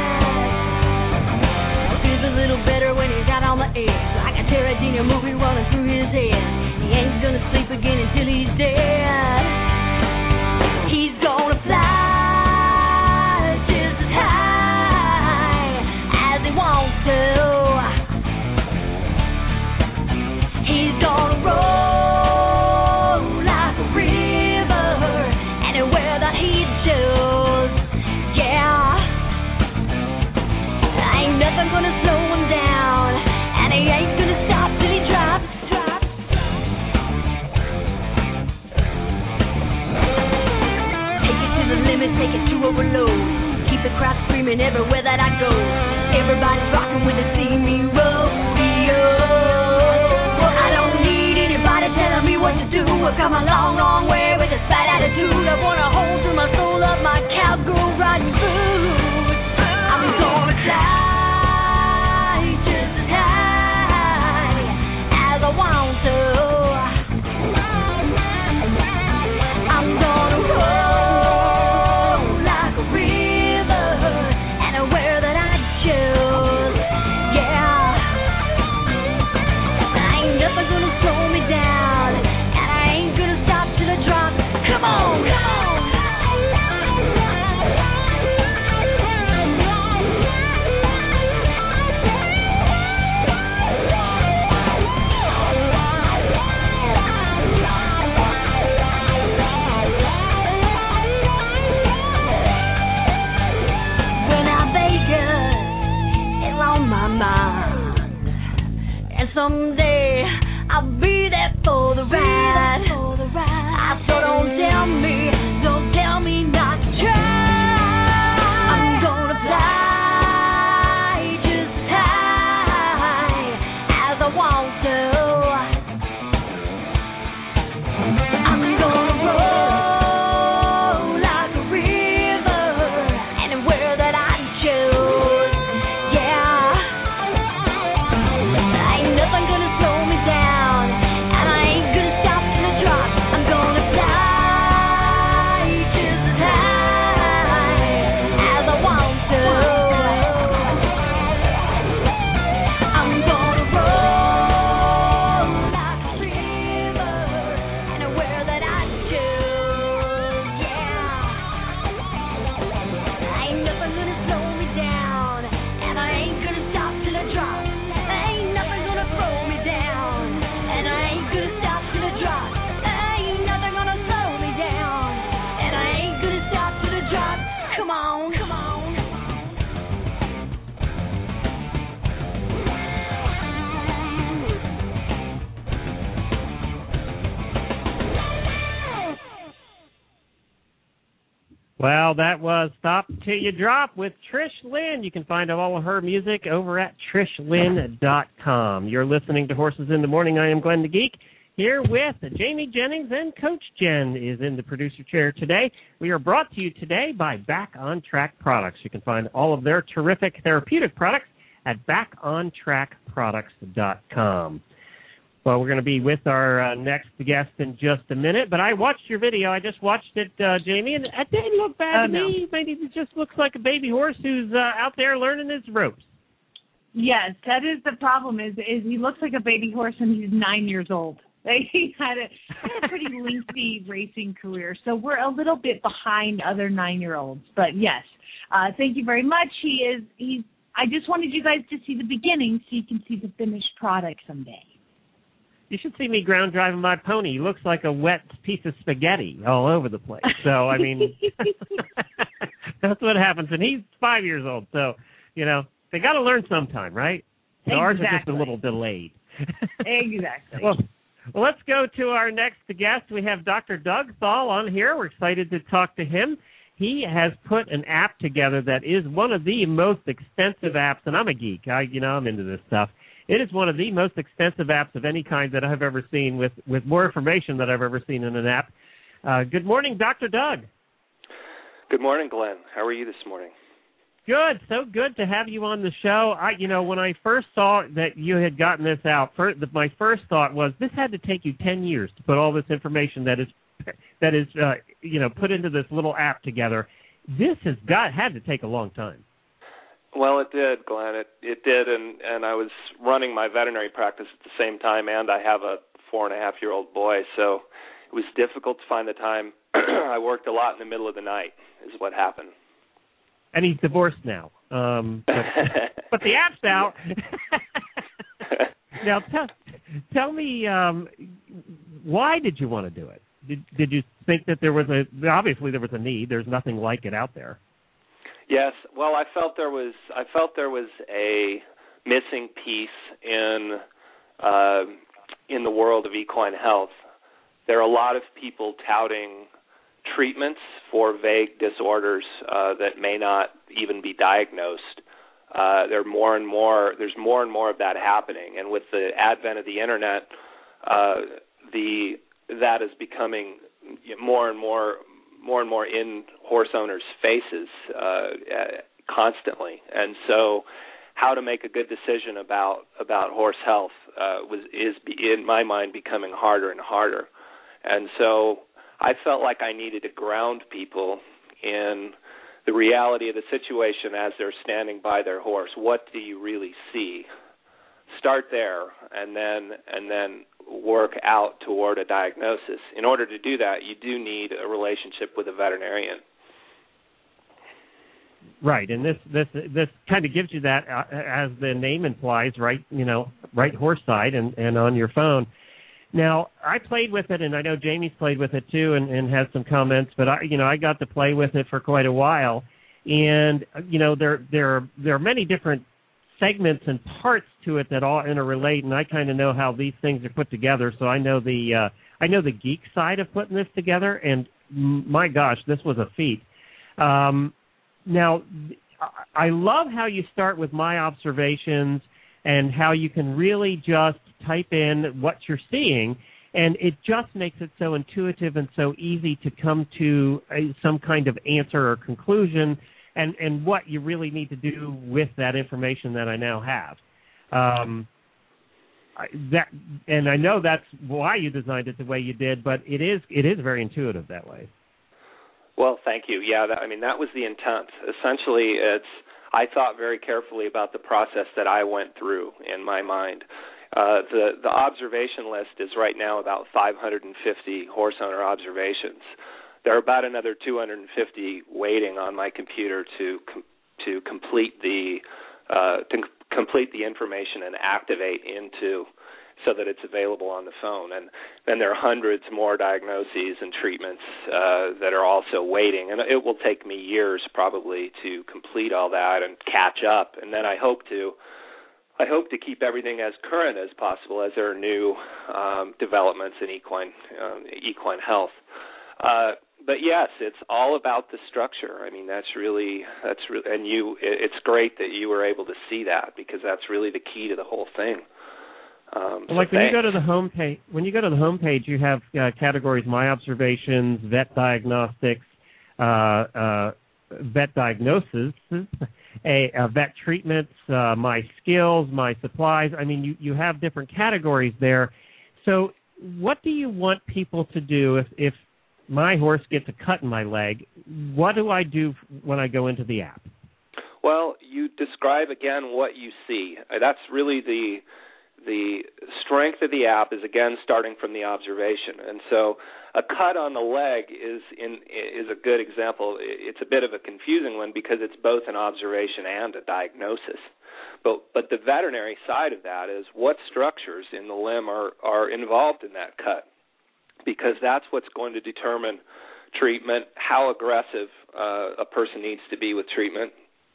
Feels a little better when he's out on the edge, like a Tarantino movie running through his head. He ain't gonna sleep again until he's dead. He's gonna fly just as high as he wants to. He's gonna roll like a river anywhere that he chooses. Yeah, ain't nothing gonna slow him down, and he ain't gonna stop till he drops. drops. Take it to the limit, take it to overload. Keep the crowd screaming everywhere that I go. Everybody's rocking with the see me rodeo. Telling me what to do. I've come a long, long way with this bad attitude. I want to hold to my soul of my cowgirl riding boots. I'm gonna fly just as high as I want to. I'm gonna roll like a river anywhere that I choose. Yeah, ain't nothing gonna slow me down. Come on, come on. When I Vegas is on my mind, Well, that was Stop Till You Drop with Trish Lynn. You can find all of her music over at trish lynn dot com. You're listening to Horses in the Morning. I am Glenn the Geek, here with Jamie Jennings, and Coach Jen is in the producer chair today. We are brought to you today by Back on Track Products. You can find all of their terrific therapeutic products at back on track products dot com. Well, we're going to be with our uh, next guest in just a minute, but I watched your video. I just watched it, uh, Jamie, and it didn't look bad oh, to no. me. Maybe it just looks like a baby horse who's uh, out there learning his ropes. Yes, that is the problem. Is is he looks like a baby horse and he's nine years old. He had a, had a pretty lengthy racing career, so we're a little bit behind other nine-year-olds. But yes, uh, thank you very much. He is. He's. I just wanted you guys to see the beginning so you can see the finished product someday. You should see me ground driving my pony. He looks like a wet piece of spaghetti all over the place. So, I mean, that's what happens. And he's five years old. So, you know, they got to learn sometime, right? So Exactly. Ours are just a little delayed. Exactly. Well, well, let's go to our next guest. We have Doctor Doug Thal on here. We're excited to talk to him. He has put an app together that is one of the most extensive apps, and I'm a geek. I, you know, I'm into this stuff. It is one of the most extensive apps of any kind that I've ever seen, with, with more information that I've ever seen in an app. Uh, good morning, Doctor Doug. Good morning, Glenn. How are you this morning? Good. So good to have you on the show. I, you know, when I first saw that you had gotten this out, first, my first thought was this had to take you ten years to put all this information that is, that is, uh, you know, put into this little app together. This has got had to take a long time. Well, it did, Glenn. It it did, and, and I was running my veterinary practice at the same time, and I have a four and a half year old boy, so it was difficult to find the time. I worked a lot in the middle of the night, is what happened. And he's divorced now, um, but, but the app's out. Now, tell tell me, um, why did you want to do it? Did did you think that there was a obviously there was a need? There's nothing like it out there. Yes, well, I felt there was I felt there was a missing piece in uh, in the world of equine health. There are a lot of people touting treatments for vague disorders uh, that may not even be diagnosed. Uh, there are more and more. There's more and more of that happening, and with the advent of the internet, uh, the that is becoming more and more. more and more in horse owners' faces uh, constantly, and so how to make a good decision about about horse health uh, was is in my mind becoming harder and harder, and so I felt like I needed to ground people in the reality of the situation as they're standing by their horse. What do you really see? Start there, and then and then. work out toward a diagnosis. In order to do that, you do need a relationship with a veterinarian. Right, and this this this kind of gives you that, uh, as the name implies, right? You know, right horse side and, and on your phone. Now, I played with it, and I know Jamie's played with it too, and, and has some comments. But I, you know, I got to play with it for quite a while, and you know, there there are, there are many different segments and parts to it that all interrelate, and I kind of know how these things are put together. So I know the uh, I know the geek side of putting this together, and my gosh, this was a feat. Um, now, I love how you start with my observations and how you can really just type in what you're seeing, and it just makes it so intuitive and so easy to come to a, some kind of answer or conclusion. And, and what you really need to do with that information that I now have. Um, I, that and I know that's why you designed it the way you did, but it is it is very intuitive that way. Well, thank you. Yeah, that, I mean, that was the intent. Essentially, it's I thought very carefully about the process that I went through in my mind. Uh, the, the observation list is right now about five hundred fifty horse owner observations. There are about another two hundred fifty waiting on my computer to com- to complete the uh, to c- complete the information and activate into, so that it's available on the phone. And then there are hundreds more diagnoses and treatments uh, that are also waiting. And it will take me years probably to complete all that and catch up. And then I hope to I hope to keep everything as current as possible as there are new um, developments in equine um, equine health. Uh, but yes, it's all about the structure. I mean, that's really that's re- and you. It's great that you were able to see that because that's really the key to the whole thing. Um, so like when thanks. you go to the home page, when you go to the home page, you have uh, categories: my observations, vet diagnostics, uh, uh, vet diagnoses, a, a vet treatments, uh, my skills, my supplies. I mean, you, you have different categories there. So, what do you want people to do if, if my horse gets a cut in my leg? What do I do when I go into the app? Well, you describe again what you see. That's really the the strength of the app is again starting from the observation. And so a cut on the leg is in is a good example. It's a bit of a confusing one because it's both an observation and a diagnosis. But but the veterinary side of that is what structures in the limb are, are involved in that cut, because that's what's going to determine treatment, how aggressive uh, a person needs to be with treatment,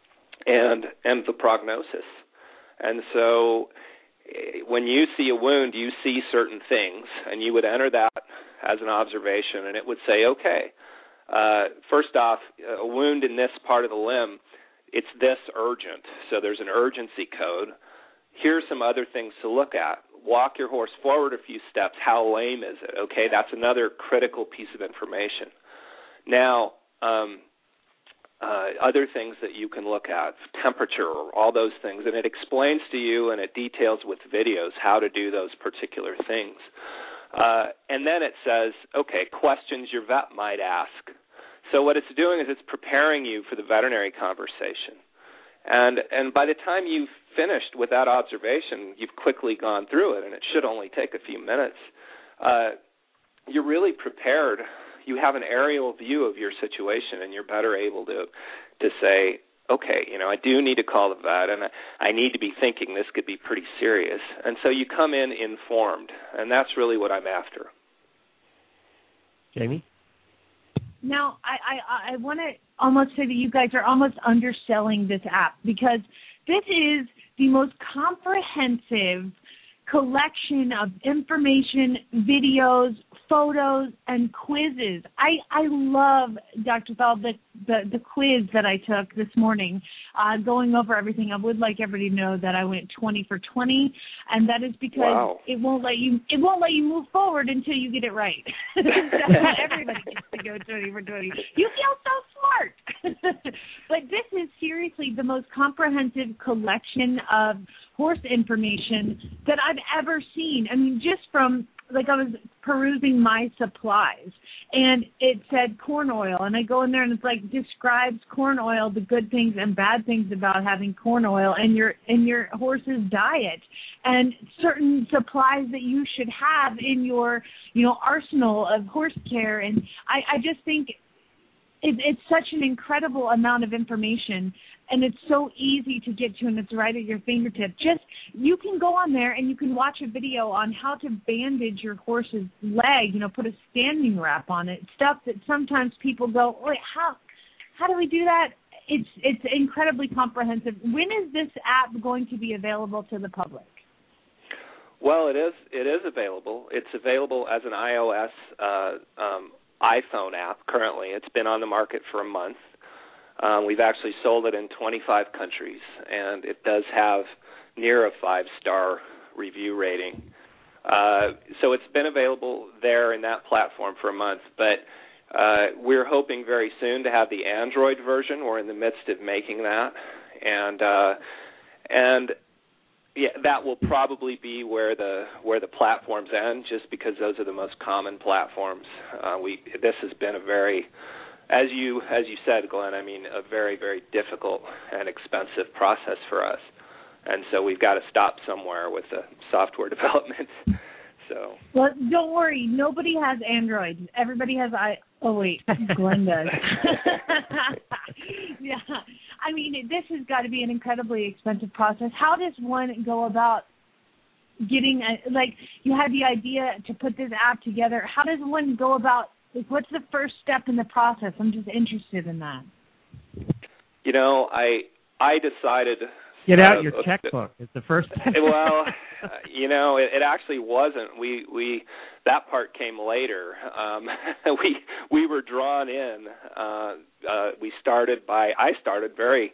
and and the prognosis. And so when you see a wound, you see certain things, and you would enter that as an observation, and it would say, okay, uh, first off, a wound in this part of the limb, it's this urgent, so there's an urgency code. Here's some other things to look at. Walk your horse forward a few steps. How lame is it? Okay, that's another critical piece of information. Now, um, Uh, other things that you can look at, temperature, all those things, and it explains to you and it details with videos how to do those particular things. Uh, and then it says, okay, questions your vet might ask. So what it's doing is it's preparing you for the veterinary conversation. And and by the time you've finished with that observation, you've quickly gone through it, and it should only take a few minutes. Uh, you're really prepared. You have an aerial view of your situation, and you're better able to to say, okay, you know, I do need to call the vet, and I, I need to be thinking this could be pretty serious. And so you come in informed, and that's really what I'm after. Jamie? Now, I, I, I want to almost say that you guys are almost underselling this app, because this is the most comprehensive collection of information, videos, photos, and quizzes. I, I love, Doctor Feld, the, the, the quiz that I took this morning, uh, going over everything. I would like everybody to know that I went twenty for twenty, and that is because wow. it won't let you it won't let you move forward until you get it right. Not everybody gets to go twenty for twenty. You feel so smart. But this is seriously the most comprehensive collection of horse information that I've ever seen. I mean, just from, like, I was perusing my supplies, and it said corn oil, and I go in there and it's like describes corn oil, the good things and bad things about having corn oil in your in your horse's diet, and certain supplies that you should have in your, you know, arsenal of horse care. And I, I just think it, it's such an incredible amount of information, and it's so easy to get to, and it's right at your fingertip. Just, you can go on there and you can watch a video on how to bandage your horse's leg, you know, put a standing wrap on it, stuff that sometimes people go, wait, how how do we do that? It's it's incredibly comprehensive. When is this app going to be available to the public? Well, it is it is available. It's available as an iOS uh, um, iPhone app currently. It's been on the market for a month. Um, we've actually sold it in twenty-five countries, and it does have near a five-star review rating. Uh, so it's been available there in that platform for a month, but uh, we're hoping very soon to have the Android version. We're in the midst of making that, and uh, and yeah, that will probably be where the where the platforms end, just because those are the most common platforms. Uh, we this has been a very As you as you said, Glenn, I mean, a very, very difficult and expensive process for us. And so we've got to stop somewhere with the software development. So. Well, don't worry. Nobody has Android. Everybody has I. Oh, wait. Glenn does. Yeah. I mean, this has got to be an incredibly expensive process. How does one go about getting, a, like, you had the idea to put this app together. How does one go about, like, what's the first step in the process? I'm just interested in that. You know, I I decided Get out uh, your checkbook. It's the first thing. Well, uh, you know, it, it actually wasn't. We we that part came later. Um, we we were drawn in. Uh, uh, we started by I started very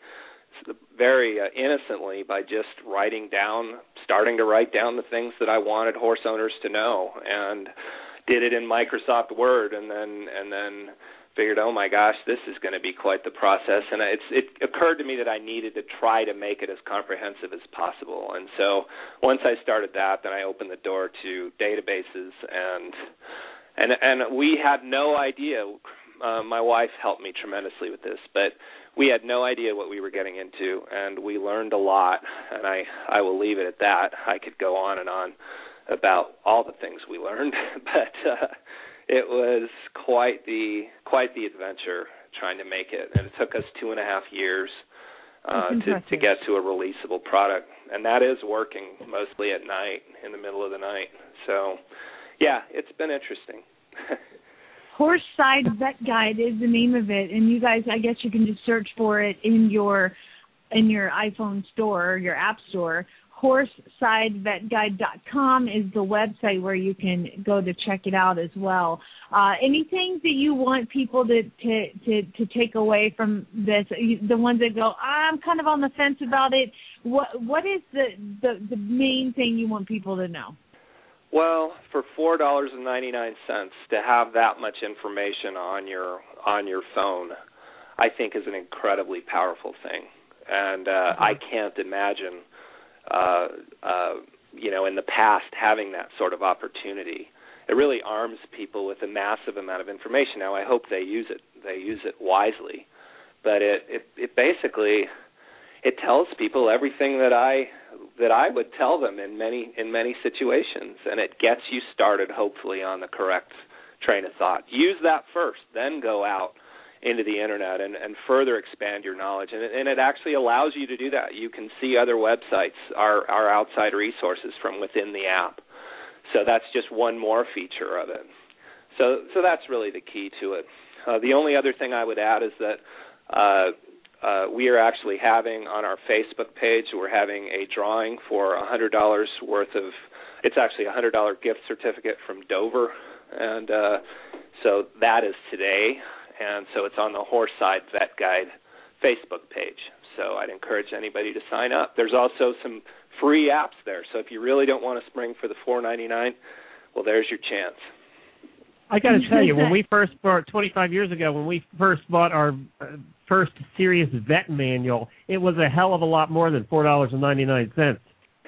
very uh, innocently by just writing down, starting to write down the things that I wanted horse owners to know, and did it in Microsoft Word, and then and then. Figured, oh my gosh, this is going to be quite the process, and it's, it occurred to me that I needed to try to make it as comprehensive as possible. And so once I started that, then I opened the door to databases, and and and we had no idea. Uh, my wife helped me tremendously with this, but we had no idea what we were getting into, and we learned a lot. And I I will leave it at that. I could go on and on about all the things we learned, but. Uh, It was quite the quite the adventure trying to make it, and it took us two and a half years uh, to, to get to a releasable product, and that is working mostly at night, in the middle of the night. So, yeah, it's been interesting. Horse Side Vet Guide is the name of it, and you guys, I guess you can just search for it in your in your iPhone store or your app store. horse side vet guide dot com is the website where you can go to check it out as well. Uh, anything that you want people to, to, to, to take away from this, the ones that go, I'm kind of on the fence about it, what what is the, the, the main thing you want people to know? Well, for four dollars and ninety-nine cents to have that much information on your on your phone, I think is an incredibly powerful thing. And uh, mm-hmm. I can't imagine Uh, uh, you know, in the past, having that sort of opportunity. It really arms people with a massive amount of information. Now, I hope they use it. They use it wisely, but it, it, it basically it tells people everything that I that I would tell them in many in many situations, and it gets you started, hopefully, on the correct train of thought. Use that first, then go out into the internet and, and further expand your knowledge. And it, and it actually allows you to do that. You can see other websites, our, our outside resources from within the app. So that's just one more feature of it. So so that's really the key to it. Uh, the only other thing I would add is that uh, uh, we are actually having on our Facebook page, we're having a drawing for one hundred dollars worth of, it's actually a one hundred dollars gift certificate from Dover. And uh, so that is today. And so it's on the Horse Side Vet Guide Facebook page. So I'd encourage anybody to sign up. There's also some free apps there. So if you really don't want to spring for the four ninety-nine, well, there's your chance. I got to tell you, when we first bought, twenty-five years ago, when we first bought our first serious vet manual, it was a hell of a lot more than four dollars and ninety-nine cents.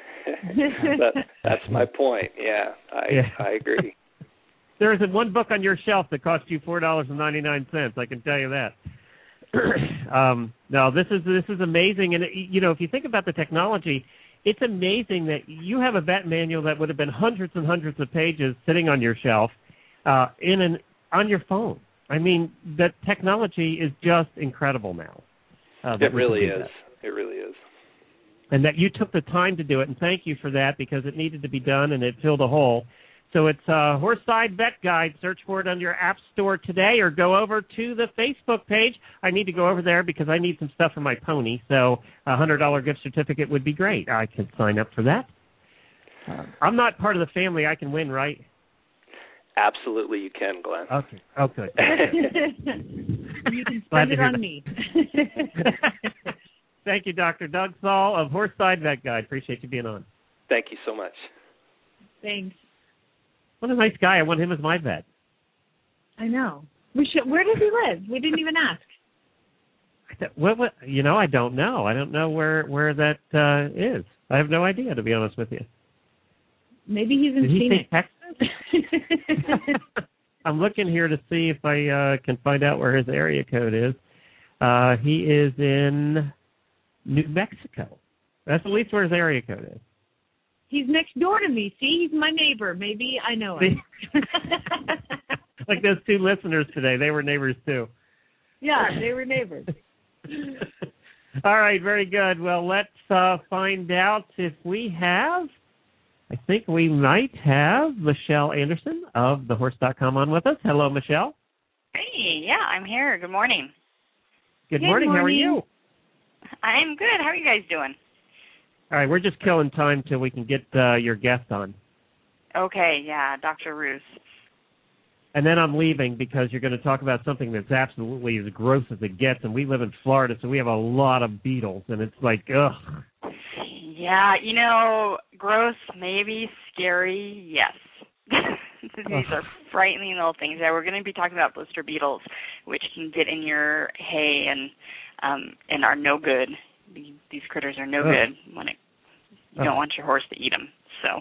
that, that's my point. Yeah, I, yeah. I agree. There isn't one book on your shelf that cost you four dollars and ninety-nine cents. I can tell you that. um, no, this is this is amazing, and you know, if you think about the technology, it's amazing that you have a vet manual that would have been hundreds and hundreds of pages sitting on your shelf, uh, in an on your phone. I mean, the technology is just incredible now. Uh, it really is. That. It really is. And that you took the time to do it, and thank you for that, because it needed to be done, and it filled a hole. So it's uh, Horse Side Vet Guide. Search for it on your app store today, or go over to the Facebook page. I need to go over there because I need some stuff for my pony. So a one hundred dollars gift certificate would be great. I could sign up for that. Uh, I'm not part of the family. I can win, right? Absolutely, you can, Glenn. Okay. Okay. You can spend it on me. Thank you, Doctor Doug Saul of Horse Side Vet Guide. Appreciate you being on. Thank you so much. Thanks. What a nice guy. I want him as my vet. I know. We should. Where does he live? We didn't even ask. What, what, you know, I don't know. I don't know where where that uh, is. I have no idea, to be honest with you. Maybe he's in Did he Phoenix. say Texas? I'm looking here to see if I uh, can find out where his area code is. Uh, he is in New Mexico. That's at least where his area code is. He's next door to me. See, he's my neighbor. Maybe I know him. Like those two listeners today. They were neighbors, too. Yeah, they were neighbors. All right, very good. Well, let's uh, find out if we have, I think we might have Michelle Anderson of the horse dot com on with us. Hello, Michelle. Hey, yeah, I'm here. Good morning. Good, Good morning. morning. How are you? I'm good. How are you guys doing? All right, we're just killing time till we can get uh, your guest on. Okay, yeah, Doctor Roos. And then I'm leaving because you're going to talk about something that's absolutely as gross as it gets. And we live in Florida, so we have a lot of beetles. And it's like, ugh. Yeah, you know, gross, maybe, scary, yes. These are frightening little things. Yeah, we're going to be talking about blister beetles, which can get in your hay and um, and are no good. These critters are no Ugh. good when it, you Ugh. don't want your horse to eat them. So.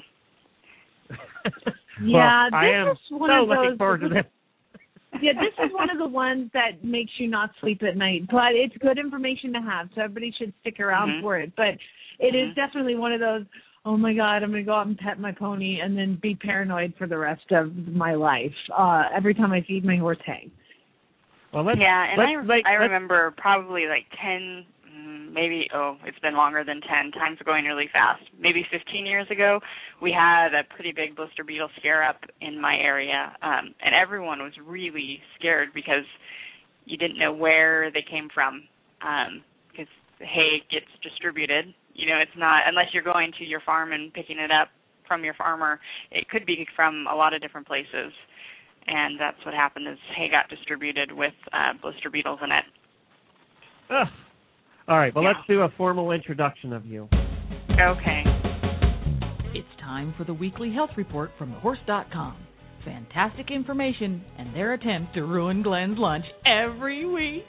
Yeah, well, this I am is one so of looking those. forward to this. Yeah, this is one of the ones that makes you not sleep at night, but it's good information to have, so everybody should stick around Mm-hmm. for it. But it mm-hmm. is definitely one of those, oh my God, I'm going to go out and pet my pony and then be paranoid for the rest of my life uh, every time I feed my horse hay. Well, let's, yeah, and let's, I, like, I let's, remember probably like ten, maybe, oh, it's been longer than ten, time's going really fast. Maybe fifteen years ago, we had a pretty big blister beetle scare up in my area, um, and everyone was really scared because you didn't know where they came from, because um, hay gets distributed. You know, it's not, unless you're going to your farm and picking it up from your farmer, it could be from a lot of different places. And that's what happened is hay got distributed with uh, blister beetles in it. Ugh. All right, well, Yeah. let's do a formal introduction of you. Okay. It's time for the weekly health report from the horse dot com. Fantastic information and their attempt to ruin Glenn's lunch every week.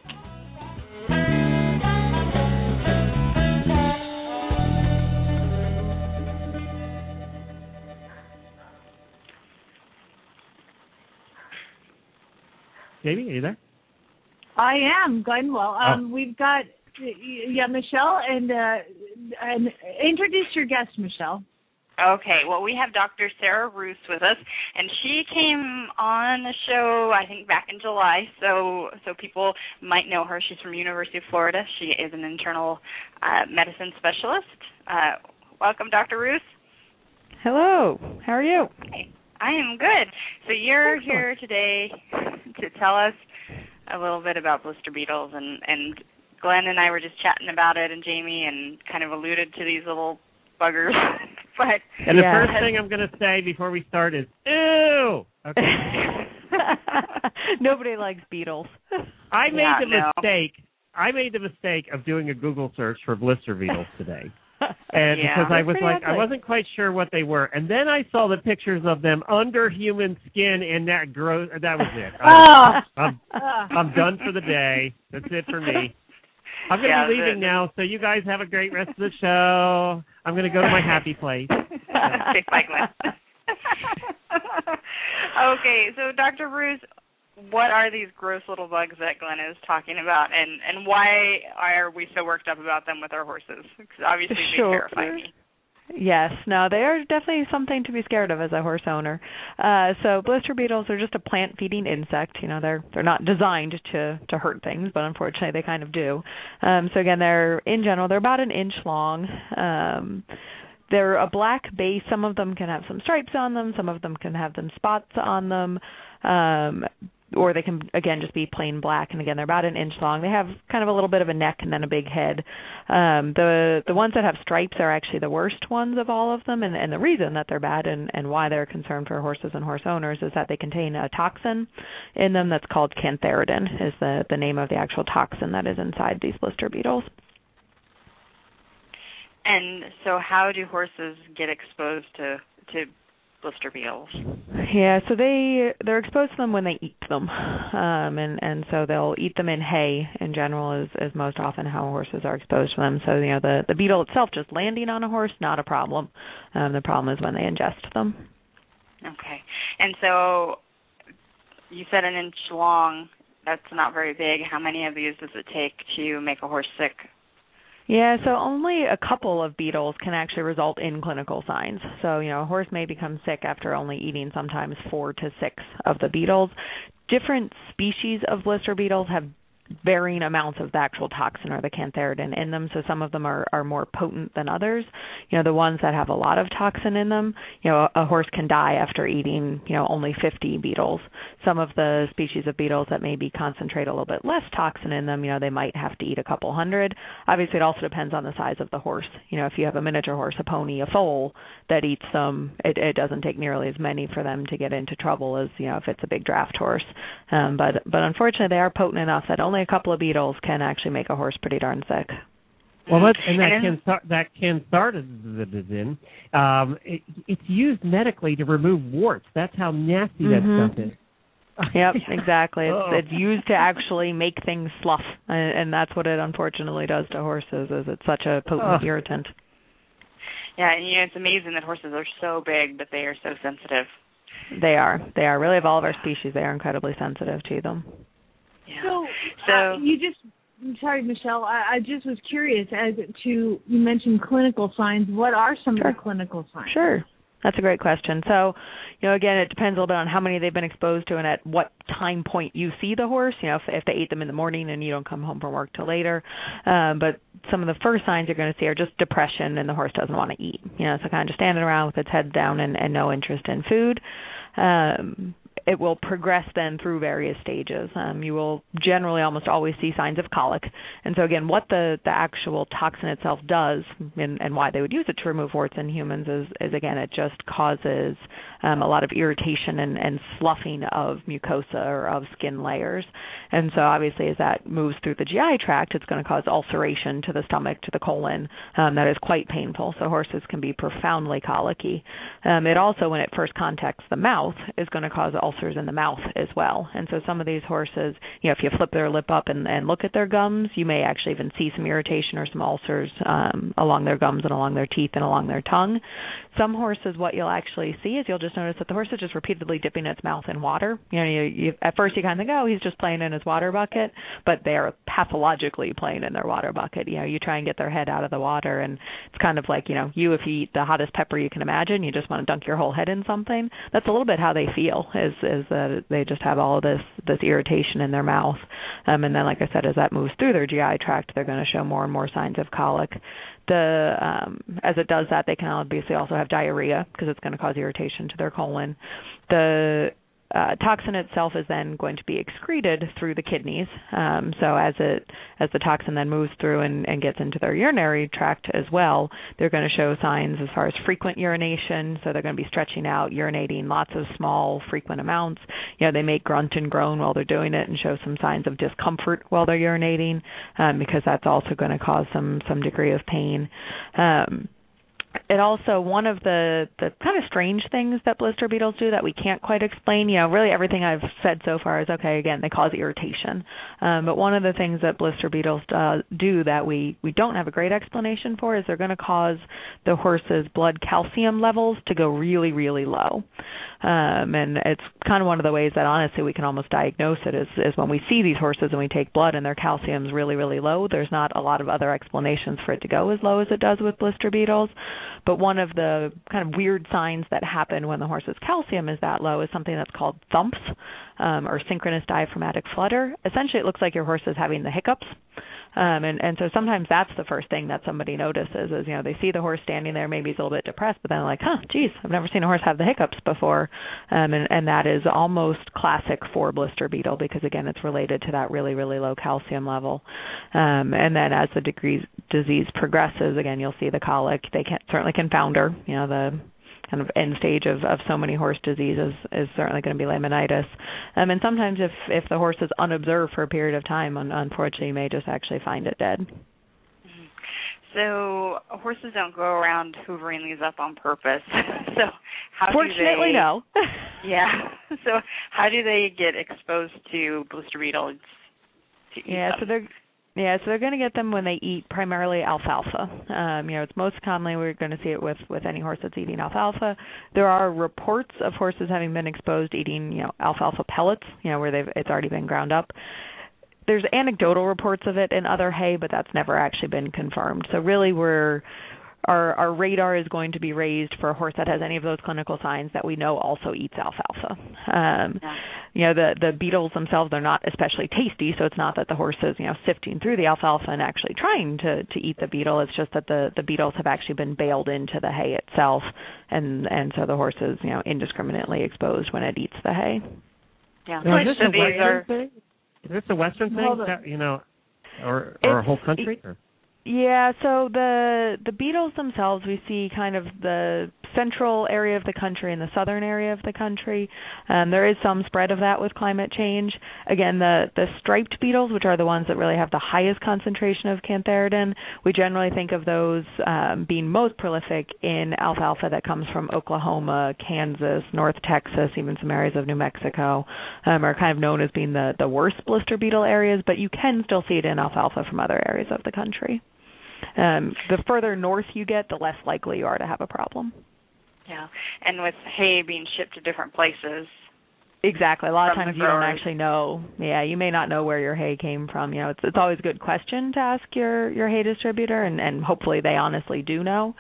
Jamie, are you there? I am, Glenn. Well, um, Oh. we've got, yeah, Michelle, and, uh, and introduce your guest, Michelle. Okay, well, we have Doctor Sarah Roos with us, and she came on the show, I think, back in July, so so people might know her. She's from University of Florida. She is an internal uh, medicine specialist. Uh, welcome, Doctor Roos. Hello. How are you? Hey, I am good. So you're Excellent. here today to tell us a little bit about blister beetles, and, and Glenn and I were just chatting about it, and Jamie, and kind of alluded to these little buggers. But And the Yeah. first thing I'm going to say before we start is, ew! Okay. Nobody likes beetles. I made Yeah, the no. mistake. I made the mistake of doing a Google search for blister beetles today. And Yeah. because I They're was pretty like, I ugly. wasn't quite sure what they were, and then I saw the pictures of them under human skin, and that gross. That was it. I was, I'm, I'm done for the day. That's it for me. I'm going to Yeah, be leaving the- now, so you guys have a great rest of the show. I'm going to go to my happy place. Okay, bye, Glenn. Okay, so Doctor Roos, what are these gross little bugs that Glenn is talking about, and, and why are we so worked up about them with our horses? Because obviously they Sure. terrify me. Yes, no, they are definitely something to be scared of as a horse owner. Uh, so blister beetles are just a plant-feeding insect. You know, they're they're not designed to to hurt things, but unfortunately they kind of do. Um, so again, they're in general they're about an inch long. Um, they're a black base. Some of them can have some stripes on them. Some of them can have them spots on them. Um, or they can, again, just be plain black. And, again, they're about an inch long. They have kind of a little bit of a neck and then a big head. Um, the the ones that have stripes are actually the worst ones of all of them, and, and the reason that they're bad and, and why they're a concern for horses and horse owners is that they contain a toxin in them that's called cantharidin, is the, the name of the actual toxin that is inside these blister beetles. And so how do horses get exposed to, to blister beetles? Yeah, so they they're exposed to them when they eat them, um, and and so they'll eat them in hay. In general, is is most often how horses are exposed to them. So you know the the beetle itself just landing on a horse, not a problem. Um, the problem is when they ingest them. Okay, and so you said an inch long. That's not very big. How many of these does it take to make a horse sick? Yeah, so only a couple of beetles can actually result in clinical signs. So, you know, a horse may become sick after only eating sometimes four to six of the beetles. Different species of blister beetles have varying amounts of the actual toxin or the cantharidin in them. So some of them are, are more potent than others. You know, the ones that have a lot of toxin in them, you know, a, a horse can die after eating, you know, only fifty beetles. Some of the species of beetles that maybe concentrate a little bit less toxin in them, you know, they might have to eat a couple hundred. Obviously, it also depends on the size of the horse. You know, if you have a miniature horse, a pony, a foal that eats them, it, it doesn't take nearly as many for them to get into trouble as, you know, if it's a big draft horse. Um, but, but unfortunately, they are potent enough that only a couple of beetles can actually make a horse pretty darn sick. Well, that's, and that can that cantharidin, um, it, it's used medically to remove warts. That's how nasty that mm-hmm. stuff is. Yep, exactly. It's, it's used to actually make things slough, and, and that's what it unfortunately does to horses. Is it's such a potent oh. irritant. Yeah, and you know it's amazing that horses are so big, but they are so sensitive. They are. They are. Really, of all of our species, they are incredibly sensitive to them. Yeah. So, so uh, you just, sorry, Michelle, I, I just was curious as to, you mentioned clinical signs. What are some sure. of the clinical signs? Sure. That's a great question. So, you know, again, it depends a little bit on how many they've been exposed to and at what time point you see the horse. You know, if, if they ate them in the morning and you don't come home from work till later. Um, but some of the first signs you're going to see are just depression and the horse doesn't want to eat. You know, so kind of just standing around with its head down and, and no interest in food. Um, it will progress then through various stages. Um, you will generally almost always see signs of colic. And so again, what the, the actual toxin itself does and, and why they would use it to remove warts in humans is, is again, it just causes um, a lot of irritation and, and sloughing of mucosa or of skin layers. And so obviously as that moves through the G I tract, it's going to cause ulceration to the stomach, to the colon. Um, that is quite painful. So horses can be profoundly colicky. Um, it also, when it first contacts the mouth, is going to cause ulcers in the mouth as well. And so some of these horses, you know, if you flip their lip up and, and look at their gums, you may actually even see some irritation or some ulcers um, along their gums and along their teeth and along their tongue. Some horses, what you'll actually see is you'll just notice that the horse is just repeatedly dipping its mouth in water. You know, you, you, at first you kind of think, oh, he's just playing in his water bucket, but they're pathologically playing in their water bucket. You know, you try and get their head out of the water, and it's kind of like, you know, you, if you eat the hottest pepper you can imagine, you just want to dunk your whole head in something. That's a little bit how they feel, is, is that they just have all of this, this irritation in their mouth. Um, and then, like I said, as that moves through their G I tract, they're going to show more and more signs of colic. The um, as it does that, they can obviously also have diarrhea because it's going to cause irritation to their colon. The uh, toxin itself is then going to be excreted through the kidneys. Um, so as it as the toxin then moves through and, and gets into their urinary tract as well, they're going to show signs as far as frequent urination. So they're going to be stretching out, urinating lots of small, frequent amounts. You know, they may grunt and groan while they're doing it and show some signs of discomfort while they're urinating, um, because that's also going to cause some some degree of pain. Um, It also, one of the, the kind of strange things that blister beetles do that we can't quite explain, you know, really everything I've said so far is, okay, again, they cause irritation. Um, but one of the things that blister beetles uh, do that we, we don't have a great explanation for is they're going to cause the horse's blood calcium levels to go really, really low. Um, and it's kind of one of the ways that, honestly, we can almost diagnose it is, is when we see these horses and we take blood and their calcium's really, really low. There's not a lot of other explanations for it to go as low as it does with blister beetles. But one of the kind of weird signs that happen when the horse's calcium is that low is something that's called thumps um, or synchronous diaphragmatic flutter. Essentially, it looks like your horse is having the hiccups. Um, and, and so sometimes that's the first thing that somebody notices is, you know, they see the horse standing there, maybe he's a little bit depressed, but then they're like, huh, geez, I've never seen a horse have the hiccups before. Um, and, and that is almost classic for blister beetle because, again, it's related to that really, really low calcium level. Um, and then as the degrees, disease progresses, again, you'll see the colic. They can certainly can founder, you know, the kind of end stage of, of so many horse diseases is certainly going to be laminitis. Um, and sometimes if, if the horse is unobserved for a period of time, un- unfortunately, you may just actually find it dead. So horses don't go around hoovering these up on purpose. So how Fortunately, do they, no. Yeah. So how do they get exposed to blister beetles? To eat yeah, them? so they're... Yeah, so they're going to get them when they eat primarily alfalfa. Um, you know, it's most commonly we're going to see it with, with any horse that's eating alfalfa. There are reports of horses having been exposed eating, you know, alfalfa pellets, you know, where they've it's already been ground up. There's anecdotal reports of it in other hay, but that's never actually been confirmed. So really we're our, our radar is going to be raised for a horse that has any of those clinical signs that we know also eats alfalfa. Um, yeah. You know, the, the beetles themselves, they're not especially tasty, so it's not that the horse is, you know, sifting through the alfalfa and actually trying to, to eat the beetle. It's just that the, the beetles have actually been baled into the hay itself, and, and so the horse is, you know, indiscriminately exposed when it eats the hay. Yeah. Now, is this so a these Western are... thing? Is this a Western thing, Well, that, you know, or, or a whole country? Or? Yeah, so the the beetles themselves, we see kind of the central area of the country and the southern area of the country. Um, there is some spread of that with climate change. Again, the, the striped beetles, which are the ones that really have the highest concentration of cantharidin, we generally think of those um, being most prolific in alfalfa that comes from Oklahoma, Kansas, North Texas, even some areas of New Mexico, um, are kind of known as being the, the worst blister beetle areas, but you can still see it in alfalfa from other areas of the country. Um, the further north you get, the less likely you are to have a problem. Yeah, and with hay being shipped to different places. Exactly. A lot of times you don't growers. actually know. Yeah, you may not know where your hay came from. You know, it's it's always a good question to ask your, your hay distributor, and, and hopefully they honestly do know.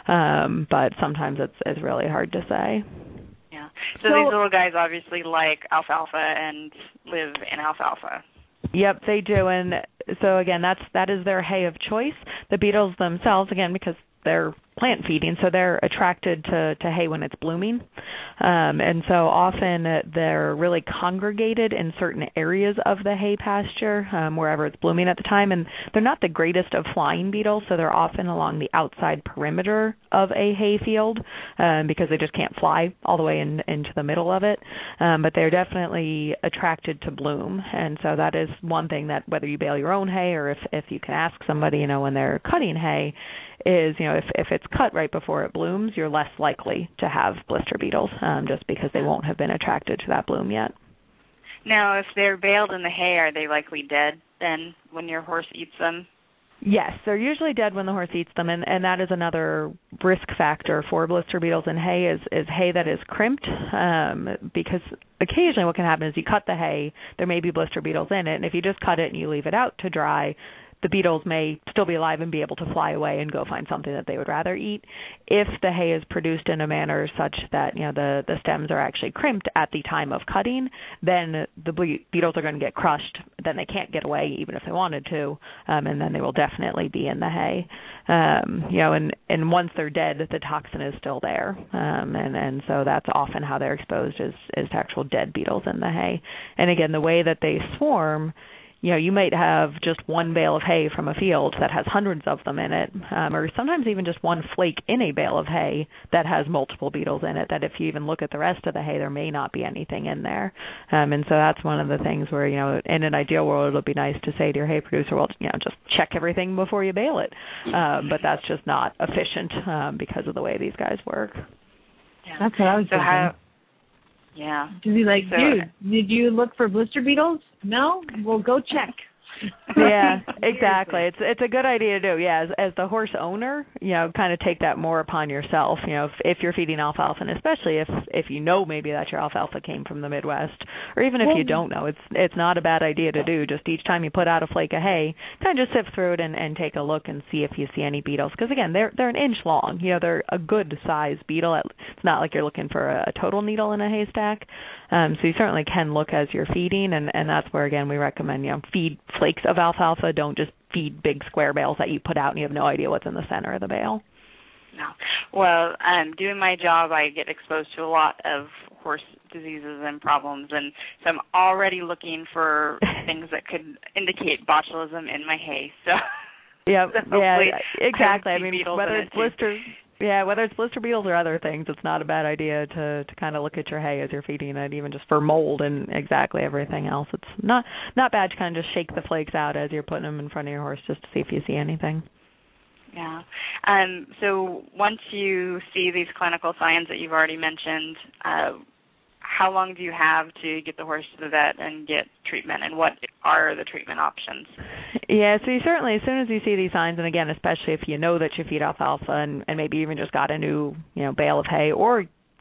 Um, but sometimes it's it's really hard to say. Yeah. So, so these little guys obviously like alfalfa and live in alfalfa. Yep, they do, and so again, that's that is their hay of choice. The beetles themselves, again, because they're plant feeding, so they're attracted to, to hay when it's blooming, um, and so often they're really congregated in certain areas of the hay pasture, um, wherever it's blooming at the time, and they're not the greatest of flying beetles, so they're often along the outside perimeter of a hay field um, because they just can't fly all the way in, into the middle of it, um, but they're definitely attracted to bloom, and so that is one thing that whether you bale your own hay or if, if you can ask somebody, you know, when they're cutting hay, is, you know, if, if it's cut right before it blooms, you're less likely to have blister beetles um, just because they won't have been attracted to that bloom yet. Now, if they're baled in the hay, are they likely dead then when your horse eats them? Yes, they're usually dead when the horse eats them, and, and that is another risk factor for blister beetles in hay is, is hay that is crimped um, because occasionally what can happen is you cut the hay, there may be blister beetles in it, and if you just cut it and you leave it out to dry, the beetles may still be alive and be able to fly away and go find something that they would rather eat. If the hay is produced in a manner such that, you know, the, the stems are actually crimped at the time of cutting, then the ble- beetles are going to get crushed. Then they can't get away even if they wanted to, um, and then they will definitely be in the hay. Um, you know, and, and once they're dead, the toxin is still there, um, and, and so that's often how they're exposed is, is to actual dead beetles in the hay. And again, the way that they swarm, you know, you might have just one bale of hay from a field that has hundreds of them in it, um, or sometimes even just one flake in a bale of hay that has multiple beetles in it, that if you even look at the rest of the hay, there may not be anything in there. Um, and so that's one of the things where, you know, in an ideal world, it would be nice to say to your hay producer, well, you know, just check everything before you bale it. Um, but that's just not efficient um, because of the way these guys work. Yeah. That's what I was so thinking. How, yeah. To be like, so, dude, did you look for blister beetles? No? Well, go check. Yeah, exactly. It's it's a good idea to do. Yeah, as, as the horse owner, you know, kind of take that more upon yourself. You know, if, if you're feeding alfalfa, and especially if if you know maybe that your alfalfa came from the Midwest, or even if well, you don't know, it's it's not a bad idea to do. Just each time you put out a flake of hay, kind of just sift through it and, and take a look and see if you see any beetles. Because again, they're they're an inch long. You know, they're a good size beetle. It's not like you're looking for a, a total needle in a haystack. Um, so you certainly can look as you're feeding, and, and that's where, again, we recommend, you know, feed flakes of alfalfa. Don't just feed big square bales that you put out and you have no idea what's in the center of the bale. No. Well, um, doing my job, I get exposed to a lot of horse diseases and problems, and so I'm already looking for things that could indicate botulism in my hay. So, yep, so yeah, exactly. I, I mean, beetles whether in it's it too. blister, yeah, whether it's blister beetles or other things, it's not a bad idea to to kind of look at your hay as you're feeding it, even just for mold and exactly everything else. It's not not bad to kind of just shake the flakes out as you're putting them in front of your horse just to see if you see anything. Yeah. Um, so once you see these clinical signs that you've already mentioned, uh, how long do you have to get the horse to the vet and get treatment, and what are the treatment options? Yeah, so you certainly, as soon as you see these signs, and again, especially if you know that you feed alfalfa and, and maybe even just got a new, you know, bale of hay, or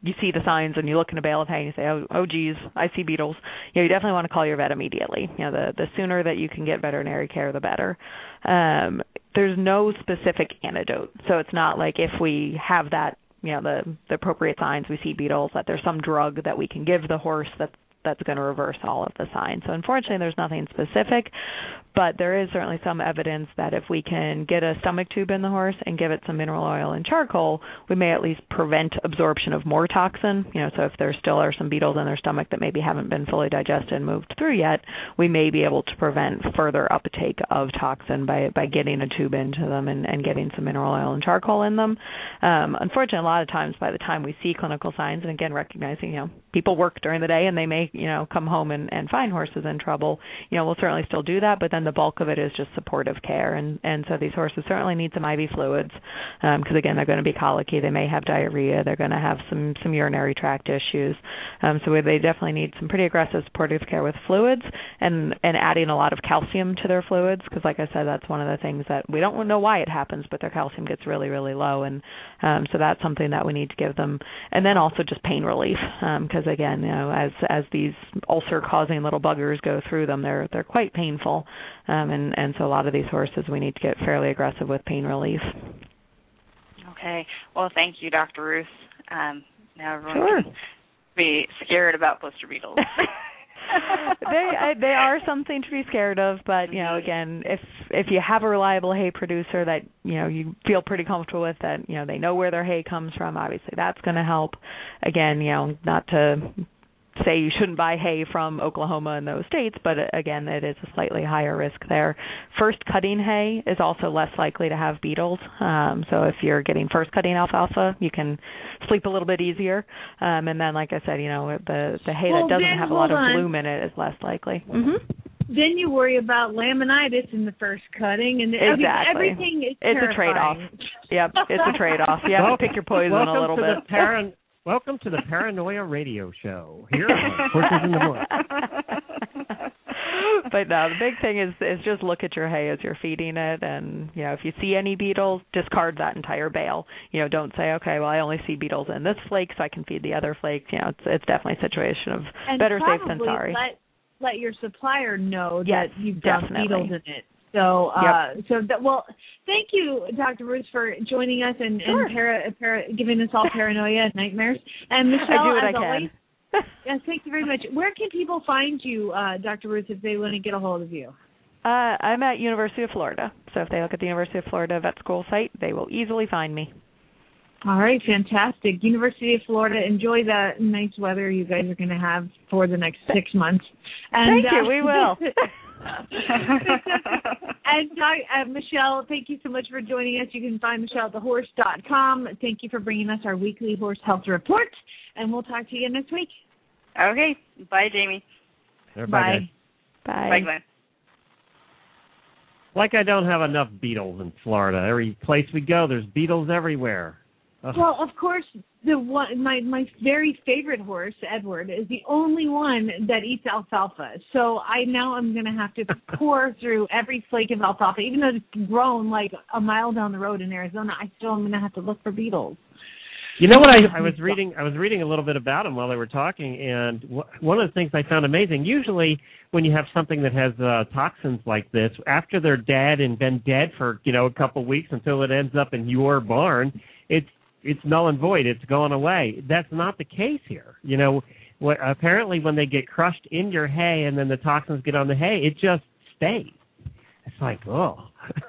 you see the signs and you look in a bale of hay and you say, oh, oh geez, I see beetles, you know, you definitely want to call your vet immediately. You know, the, the sooner that you can get veterinary care, the better. Um, there's no specific antidote. So it's not like if we have that, you know, the, the appropriate signs, we see beetles, that there's some drug that we can give the horse that that's going to reverse all of the signs. So unfortunately, there's nothing specific, but there is certainly some evidence that if we can get a stomach tube in the horse and give it some mineral oil and charcoal, we may at least prevent absorption of more toxin. You know, so if there still are some beetles in their stomach that maybe haven't been fully digested and moved through yet, we may be able to prevent further uptake of toxin by, by getting a tube into them and, and getting some mineral oil and charcoal in them. Um, unfortunately, a lot of times by the time we see clinical signs, and again, recognizing, you know, people work during the day and they may, you know, come home and, and find horses in trouble, you know, we'll certainly still do that, but then the bulk of it is just supportive care. And, and so these horses certainly need some I V fluids because, um, again, they're going to be colicky. They may have diarrhea. They're going to have some, some urinary tract issues. Um, so they definitely need some pretty aggressive supportive care with fluids and, and adding a lot of calcium to their fluids because, like I said, that's one of the things that we don't know why it happens, but their calcium gets really, really low. And um, so that's something that we need to give them. And then also just pain relief because, um, again, you know, as, as these ulcer-causing little buggers go through them, they're they're quite painful, um, and and so a lot of these horses we need to get fairly aggressive with pain relief. Okay, well, thank you, Doctor Ruth. Um, now everyone sure. can be scared about blister beetles. they I, they are something to be scared of, but you know, again, if if you have a reliable hay producer that you know you feel pretty comfortable with, that you know they know where their hay comes from, obviously that's going to help. Again, you know, not to say you shouldn't buy hay from Oklahoma and those states, but again, it is a slightly higher risk there. First cutting hay is also less likely to have beetles. Um, so if you're getting first cutting alfalfa, you can sleep a little bit easier. Um, and then, like I said, you know, the, the hay well, that doesn't then, have a lot of on. bloom in it is less likely. Mm-hmm. Then you worry about laminitis in the first cutting, and exactly. I mean, everything is It's terrifying. a trade-off. Yep, it's a trade-off. You have Welcome, to pick your poison welcome a little to bit. The paran- welcome to the Paranoia Radio Show here on Horses in the Morning. But no, the big thing is is just look at your hay as you're feeding it, and you know if you see any beetles, discard that entire bale. You know, don't say, okay, well I only see beetles in this flake, so I can feed the other flakes. You know, it's it's definitely a situation of and better safe than probably sorry. Let, let your supplier know yes, that you've got definitely. beetles in it. So, uh, yep. so that, well, thank you, Doctor Ruth, for joining us and, sure. and para, para, giving us all paranoia and nightmares. And Michelle, I do what as I always, can. yes, thank you very much. Where can people find you, uh, Doctor Ruth, if they want to get a hold of you? Uh, I'm at University of Florida, so if they look at the University of Florida Vet School site, they will easily find me. All right, fantastic. University of Florida, enjoy the nice weather you guys are going to have for the next six months. And, Thank you, uh, we will. and uh, Michelle, thank you so much for joining us. You can find Michelle at the horse dot com. Thank you for bringing us our weekly horse health report, and we'll talk to you again next week. Okay, bye, Jamie. Bye. Bye. Bye. Bye, Glenn. Like I don't have enough beetles in Florida. Every place we go, there's beetles everywhere. Ugh. Well, of course, the one my my very favorite horse, Edward, is the only one that eats alfalfa. So I now I'm going to have to pour through every flake of alfalfa, even though it's grown like a mile down the road in Arizona. I still am going to have to look for beetles. You know what? I, I was reading. I was reading a little bit about them while they were talking, and w- one of the things I found amazing. Usually, when you have something that has uh, toxins like this, after they're dead and been dead for you know a couple of weeks until it ends up in your barn, it's it's null and void. It's going away. That's not the case here. You know, what, apparently when they get crushed in your hay and then the toxins get on the hay, it just stays. It's like, oh.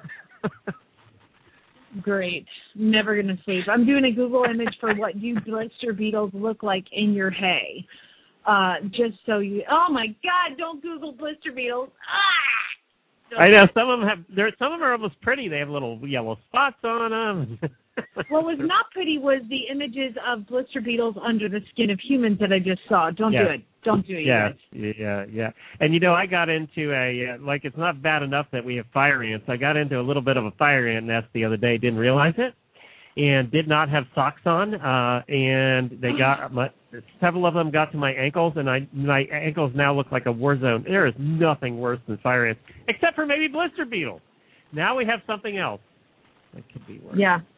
Great. Never going to sleep. I'm doing a Google image for what do blister beetles look like in your hay. Uh, just so you, oh my God, don't Google blister beetles. Ah! I know some of them have. There, some of them are almost pretty. They have little yellow spots on them. What was not pretty was the images of blister beetles under the skin of humans that I just saw. Don't yes. do it. Don't do it. Yeah, guys. yeah, yeah. And you know, I got into a uh, like it's not bad enough that we have fire ants. I got into a little bit of a fire ant nest the other day. Didn't realize it, and did not have socks on. Uh, and they got my several of them got to my ankles, and I my ankles now look like a war zone. There is nothing worse than fire ants, except for maybe blister beetles. Now we have something else that could be worse. Yeah.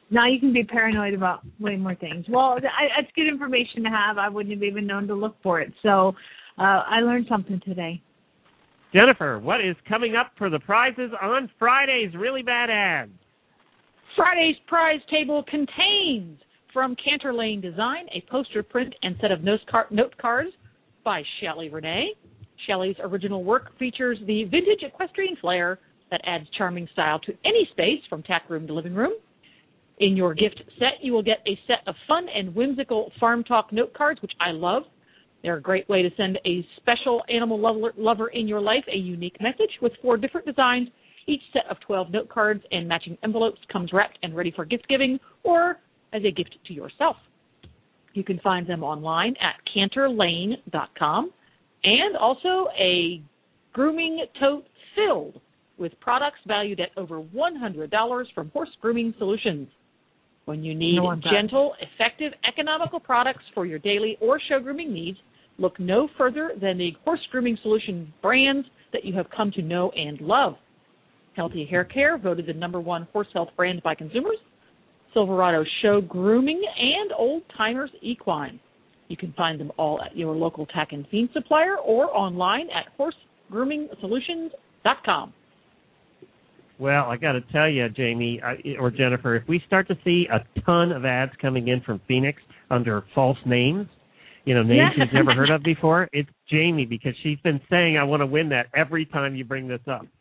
Now you can be paranoid about way more things. Well, I, it's good information to have. I wouldn't have even known to look for it. So uh, I learned something today. Jennifer, what is coming up for the prizes on Friday's Really Bad Ads? Friday's prize table contains, from Cantor Lane Design, a poster print and set of note cards by Shelley Renee. Shelley's original work features the vintage equestrian flair that adds charming style to any space, from tack room to living room. In your gift set, you will get a set of fun and whimsical Farm Talk note cards, which I love. They're a great way to send a special animal lover, lover in your life a unique message with four different designs. Each set of twelve note cards and matching envelopes comes wrapped and ready for gift giving or as a gift to yourself. You can find them online at cantor lane dot com, and also a grooming tote filled with products valued at over one hundred dollars from Horse Grooming Solutions. When you need no gentle, effective, economical products for your daily or show grooming needs, look no further than the Horse Grooming Solutions brands that you have come to know and love. Healthy Hair Care, voted the number one horse health brand by consumers. Silverado Show Grooming, and Old Timers Equine. You can find them all at your local tack and feed supplier or online at horse grooming solutions dot com. Well, I got to tell you, Jamie I, or Jennifer, if we start to see a ton of ads coming in from Phoenix under false names, you know, names Yeah. you've never heard of before, it's Jamie, because she's been saying, I want to win that every time you bring this up.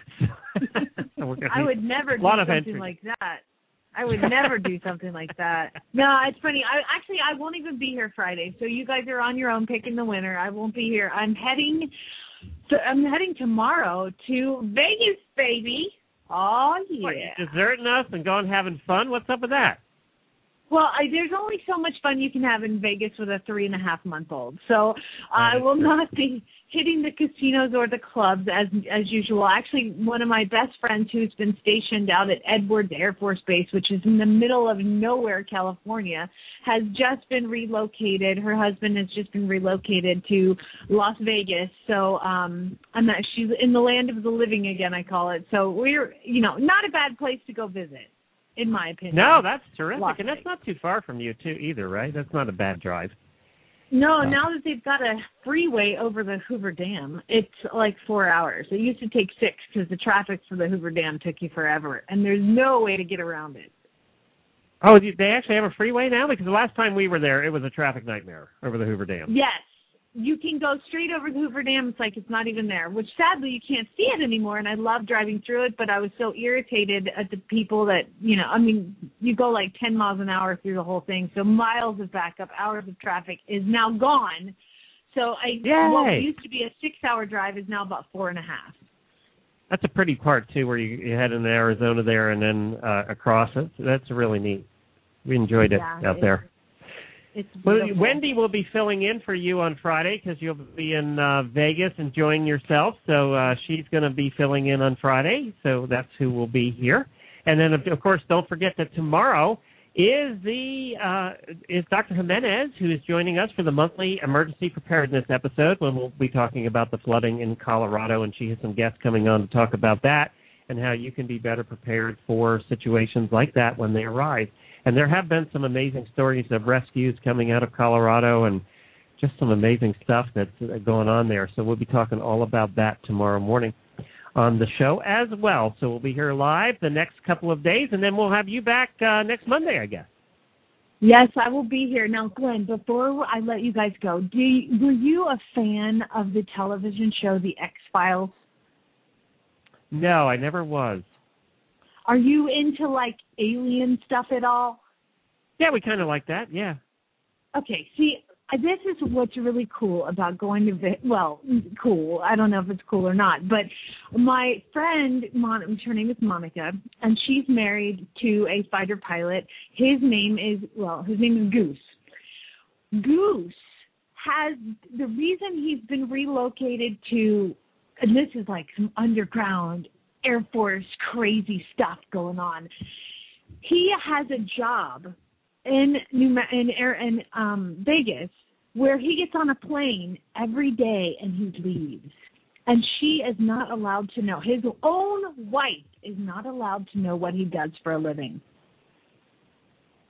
So we're gonna I would never do lot of something entries. like that. I would never do something like that. No, it's funny. I actually I won't even be here Friday. So you guys are on your own picking the winner. I won't be here. I'm heading to, I'm heading tomorrow to Vegas, baby. Oh yeah. What, you deserting us and going having fun? What's up with that? Well, I, there's only so much fun you can have in Vegas with a three and a half month old. So I will not be hitting the casinos or the clubs as as usual. Actually, one of my best friends who's been stationed out at Edwards Air Force Base, which is in the middle of nowhere, California, has just been relocated. Her husband has just been relocated to Las Vegas. So um, I'm not, she's in the land of the living again, I call it. So we're, you know, not a bad place to go visit, in my opinion. No, that's terrific. Las And that's not too far from you, too, either, right? That's not a bad drive. No, Uh, now that they've got a freeway over the Hoover Dam, it's like four hours. It used to take six because the traffic for the Hoover Dam took you forever, and there's no way to get around it. Oh, they actually have a freeway now? Because the last time we were there, it was a traffic nightmare over the Hoover Dam. Yes, you can go straight over the Hoover Dam. It's like it's not even there, which sadly you can't see it anymore, and I love driving through it, but I was so irritated at the people that, you know, I mean, you go like ten miles an hour through the whole thing, so miles of backup, hours of traffic is now gone. So I, Yay. what used to be a six-hour drive is now about four and a half. That's a pretty part, too, where you, you head into Arizona there and then uh, across it. That's really neat. We enjoyed it Yeah, out it's- there. It's Well, beautiful. Wendy will be filling in for you on Friday because you'll be in uh, Vegas enjoying yourself. So uh, she's going to be filling in on Friday. So that's who will be here. And then, of, of course, don't forget that tomorrow is the uh, is Doctor Jimenez, who is joining us for the monthly emergency preparedness episode, when we'll be talking about the flooding in Colorado. And she has some guests coming on to talk about that and how you can be better prepared for situations like that when they arise. And there have been some amazing stories of rescues coming out of Colorado and just some amazing stuff that's going on there. So we'll be talking all about that tomorrow morning on the show as well. So we'll be here live the next couple of days, and then we'll have you back uh, next Monday, I guess. Yes, I will be here. Now, Glenn, before I let you guys go, do you, were you a fan of the television show The X-Files? No, I never was. Are you into, like, alien stuff at all? Yeah, we kind of like that, yeah. Okay, see, this is what's really cool about going to, vi- well, cool. I don't know if it's cool or not, but my friend, Mon- her name is Monica, and she's married to a fighter pilot. His name is, well, his name is Goose. Goose has, the reason he's been relocated to, and this is like some underground Air Force crazy stuff going on. He has a job in New in Air in um, Vegas where he gets on a plane every day and he leaves, and she is not allowed to know. His own wife is not allowed to know what he does for a living.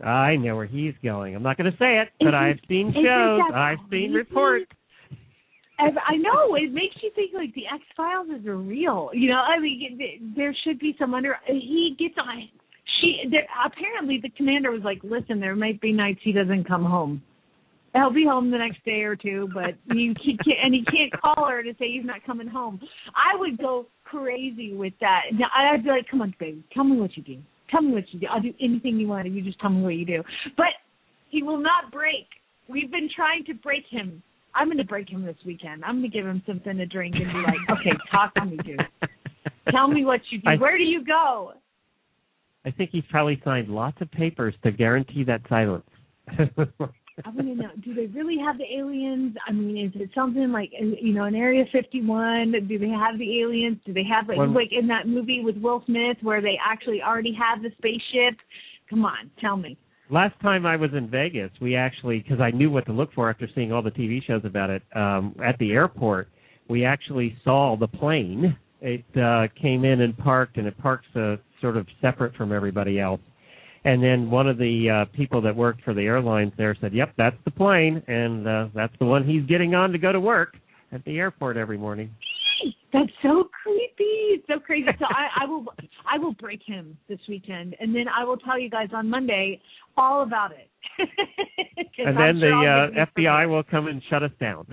I know where he's going. I'm not going to say it, but Isn't- I've seen isn't shows. that I've seen crazy? reports. I I know, it makes you think like the X-Files is real. You know, I mean, there should be some under. He gets on. She there, apparently the commander was like, "Listen, there might be nights he doesn't come home. He'll be home the next day or two, but you he can't, and he can't call her to say he's not coming home." I would go crazy with that. I'd be like, "Come on, baby, tell me what you do. Tell me what you do. I'll do anything you want. You just tell me what you do." But he will not break. We've been trying to break him. I'm going to break him this weekend. I'm going to give him something to drink and be like, "Okay, talk to me, dude. Tell me what you do. I, Where do you go?" I think he's probably signed lots of papers to guarantee that silence. I want to know, do they really have the aliens? I mean, is it something like, you know, in Area fifty-one, do they have the aliens? Do they have, like, Well, like in that movie with Will Smith where they actually already have the spaceship? Come on, tell me. Last time I was in Vegas, we actually, because I knew what to look for after seeing all the T V shows about it, um, at the airport, we actually saw the plane. It uh, came in and parked, and it parks uh, sort of separate from everybody else. And then one of the uh, people that worked for the airlines there said, "Yep, that's the plane, and uh, that's the one he's getting on to go to work at the airport every morning." That's so creepy. It's so crazy. So I, I will I will break him this weekend, and then I will tell you guys on Monday all about it. And then sure the uh, uh, F B I will come and shut us down.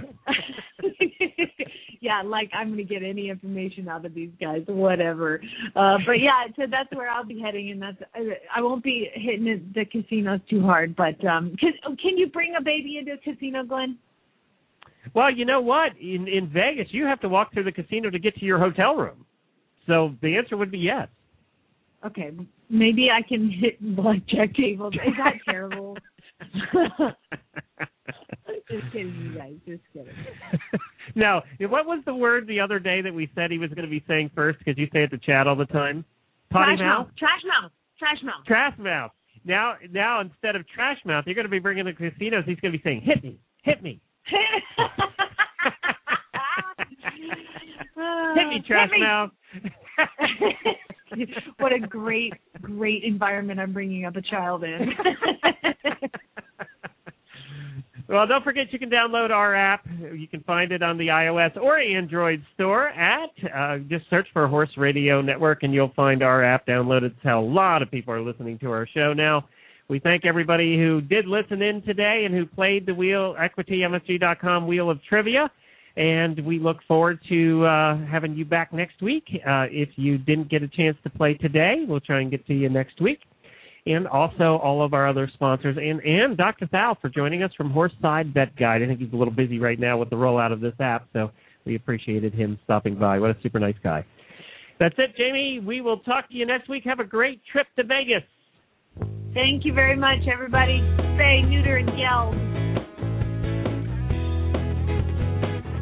Yeah, like I'm going to get any information out of these guys, whatever. Uh, but yeah, so that's where I'll be heading, and that's I won't be hitting it, the casinos too hard. But um, can, can you bring a baby into a casino, Glenn? Well, you know what? In in Vegas, you have to walk through the casino to get to your hotel room. So the answer would be yes. Okay, maybe I can hit blackjack tables. Is that terrible? Just kidding, you guys. Just kidding. Now, what was the word the other day that we said he was going to be saying first? Because you say it to Chad all the time. Potty Trash mouth. mouth. Trash mouth. Trash mouth. Trash mouth. Now, now instead of trash mouth, you're going to be bringing the casinos. He's going to be saying, "Hit me, hit me." Hit me, trash Hit me. mouth. What a great, great environment I'm bringing up a child in. Well, don't forget you can download our app. You can find it on the iOS or Android store at, uh, just search for Horse Radio Network and you'll find our app downloaded. It's how a lot of people are listening to our show now. We thank everybody who did listen in today and who played the wheel, equity M S G dot com Wheel of Trivia. And we look forward to uh, having you back next week. Uh, if you didn't get a chance to play today, we'll try and get to you next week. And also all of our other sponsors, and, and Doctor Thal for joining us from Horseside Vet Guide. I think he's a little busy right now with the rollout of this app, so we appreciated him stopping by. What a super nice guy. That's it, Jamie. We will talk to you next week. Have a great trip to Vegas. Thank you very much, everybody. Spay, neuter, and yell.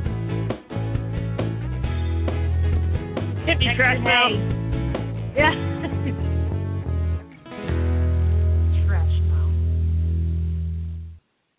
Hit me, trash mouth. Yeah.